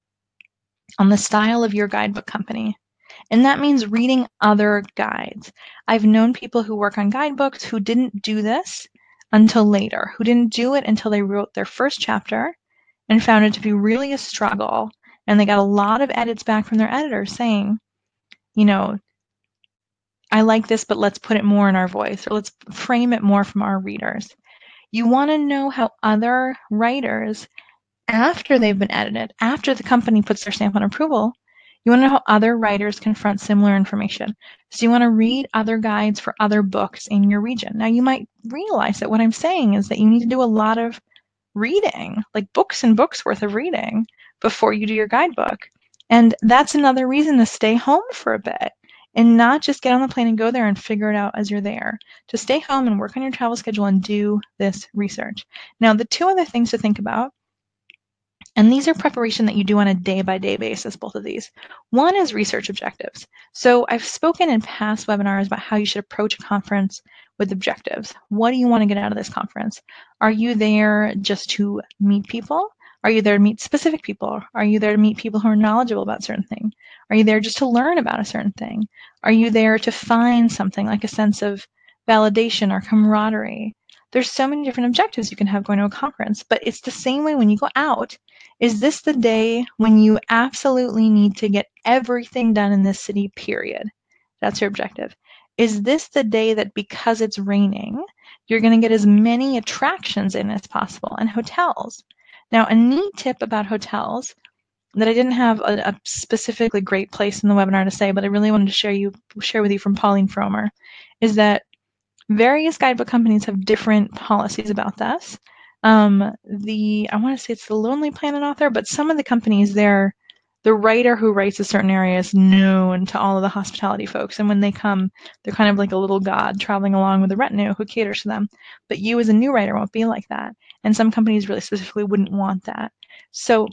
[SPEAKER 1] on the style of your guidebook company. And that means reading other guides. I've known people who work on guidebooks who didn't do this until later, who didn't do it until they wrote their first chapter and found it to be really a struggle. And they got a lot of edits back from their editors saying, you know, I like this, but let's put it more in our voice, or let's frame it more from our readers. You want to know how other writers, after they've been edited, after the company puts their stamp on approval, you want to know how other writers confront similar information. So you want to read other guides for other books in your region. Now you might realize that what I'm saying is that you need to do a lot of reading, like books and books worth of reading before you do your guidebook. And that's another reason to stay home for a bit and not just get on the plane and go there and figure it out as you're there. To stay home and work on your travel schedule and do this research. Now, the two other things to think about, and these are preparation that you do on a day-by-day basis, both of these. One is research objectives. So I've spoken in past webinars about how you should approach a conference with objectives. What do you want to get out of this conference? Are you there just to meet people? Are you there to meet specific people? Are you there to meet people who are knowledgeable about a certain thing? Are you there just to learn about a certain thing? Are you there to find something like a sense of validation or camaraderie? There's so many different objectives you can have going to a conference, but it's the same way when you go out. Is this the day when you absolutely need to get everything done in this city, period? That's your objective. Is this the day that because it's raining, you're going to get as many attractions in as possible and hotels? Now, a neat tip about hotels that I didn't have a, a specifically great place in the webinar to say, but I really wanted to share you share with you from Pauline Fromer, is that various guidebook companies have different policies about this. Um, the I want to say it's the Lonely Planet author, but some of the companies, they're the writer who writes a certain area is known to all of the hospitality folks, and when they come, they're kind of like a little god traveling along with a retinue who caters to them. But you as a new writer won't be like that, and some companies really specifically wouldn't want that. So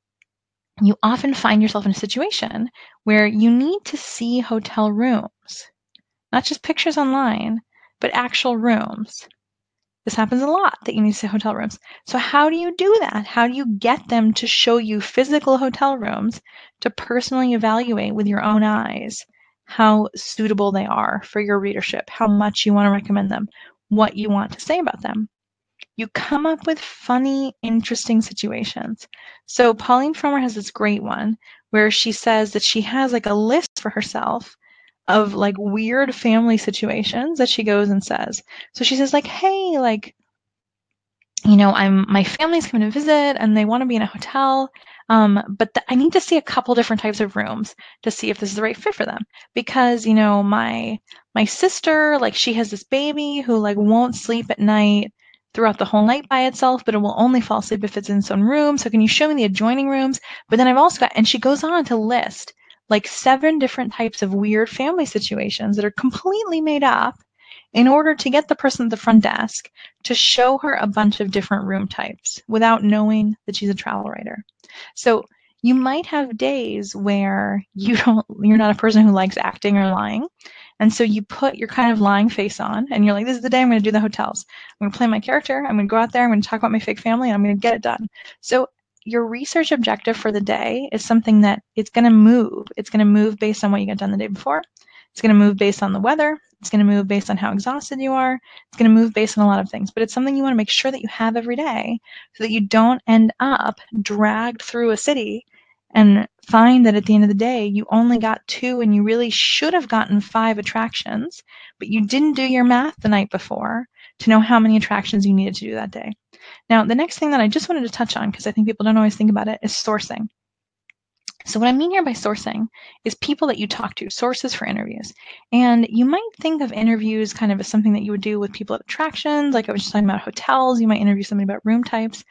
[SPEAKER 1] you often find yourself in a situation where you need to see hotel rooms, not just pictures online, but actual rooms. This happens a lot that you need to see hotel rooms. So how do you do that? How do you get them to show you physical hotel rooms to personally evaluate with your own eyes how suitable they are for your readership, how much you want to recommend them, what you want to say about them? You come up with funny, interesting situations. So Pauline Frommer has this great one where she says that she has like a list for herself of like weird family situations that she goes and says. So she says like, hey, like, you know, I'm my family's coming to visit and they want to be in a hotel. Um, but th- I need to see a couple different types of rooms to see if this is the right fit for them. Because, you know, my my sister, like she has this baby who like won't sleep at night throughout the whole night by itself, but it will only fall asleep if it's in its own room. So can you show me the adjoining rooms? But then I've also got, and she goes on to list like seven different types of weird family situations that are completely made up in order to get the person at the front desk to show her a bunch of different room types without knowing that she's a travel writer. So you might have days where you don't you're not a person who likes acting or lying. And so you put your kind of lying face on and you're like, this is the day I'm going to do the hotels. I'm going to play my character. I'm going to go out there. I'm going to talk about my fake family and I'm going to get it done. So your research objective for the day is something that it's going to move. It's going to move based on what you got done the day before. It's going to move based on the weather. It's going to move based on how exhausted you are. It's going to move based on a lot of things. But it's something you want to make sure that you have every day so that you don't end up dragged through a city and find that at the end of the day, you only got two and you really should have gotten five attractions, but you didn't do your math the night before to know how many attractions you needed to do that day. Now, the next thing that I just wanted to touch on, because I think people don't always think about it, is sourcing. So what I mean here by sourcing is people that you talk to, sources for interviews. And you might think of interviews kind of as something that you would do with people at attractions, like I was just talking about hotels, you might interview somebody about room types.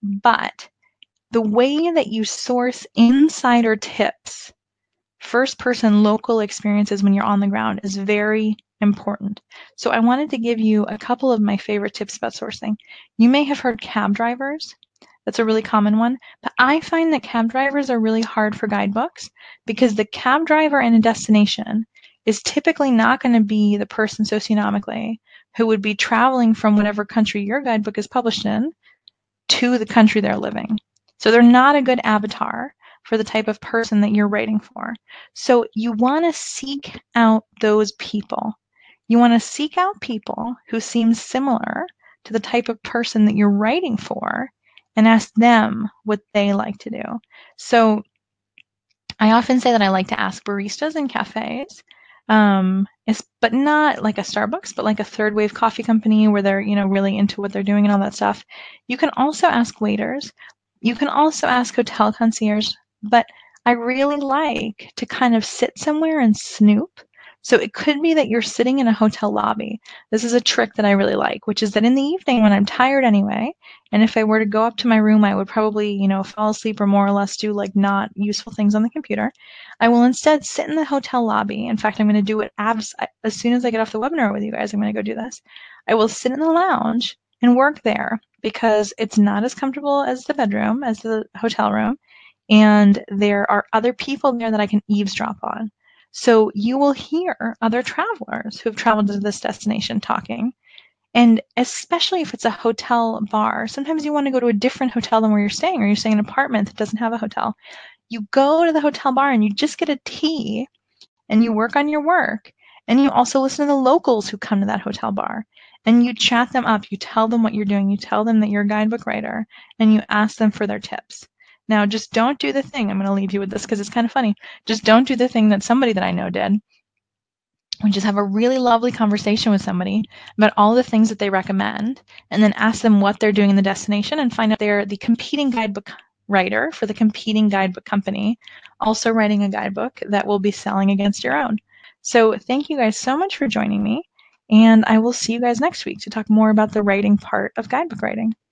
[SPEAKER 1] But the way that you source insider tips, first person local experiences when you're on the ground is very important. So I wanted to give you a couple of my favorite tips about sourcing. You may have heard cab drivers. That's a really common one. But I find that cab drivers are really hard for guidebooks because the cab driver in a destination is typically not going to be the person socioeconomically who would be traveling from whatever country your guidebook is published in to the country they're living. So they're not a good avatar for the type of person that you're writing for. So you want to seek out those people. You want to seek out people who seem similar to the type of person that you're writing for and ask them what they like to do. So I often say that I like to ask baristas in cafes, um, it's, but not like a Starbucks, but like a third wave coffee company where they're, you know, really into what they're doing and all that stuff. You can also ask waiters. You can also ask hotel concierge, but I really like to kind of sit somewhere and snoop. So it could be that you're sitting in a hotel lobby. This is a trick that I really like, which is that in the evening when I'm tired anyway, and if I were to go up to my room, I would probably, you know, fall asleep or more or less do like not useful things on the computer. I will instead sit in the hotel lobby. In fact, I'm going to do it abs- as soon as I get off the webinar with you guys. I'm going to go do this. I will sit in the lounge and work there because it's not as comfortable as the bedroom, as the hotel room. And there are other people there that I can eavesdrop on. So you will hear other travelers who have traveled to this destination talking. And especially if it's a hotel bar, sometimes you want to go to a different hotel than where you're staying, or you're staying in an apartment that doesn't have a hotel. You go to the hotel bar and you just get a tea and you work on your work. And you also listen to the locals who come to that hotel bar and you chat them up. You tell them what you're doing. You tell them that you're a guidebook writer and you ask them for their tips. Now, just don't do the thing. I'm going to leave you with this because it's kind of funny. Just don't do the thing that somebody that I know did, which is have a really lovely conversation with somebody about all the things that they recommend and then ask them what they're doing in the destination and find out they're the competing guidebook writer for the competing guidebook company, also writing a guidebook that will be selling against your own. So thank you guys so much for joining me, and I will see you guys next week to talk more about the writing part of guidebook writing.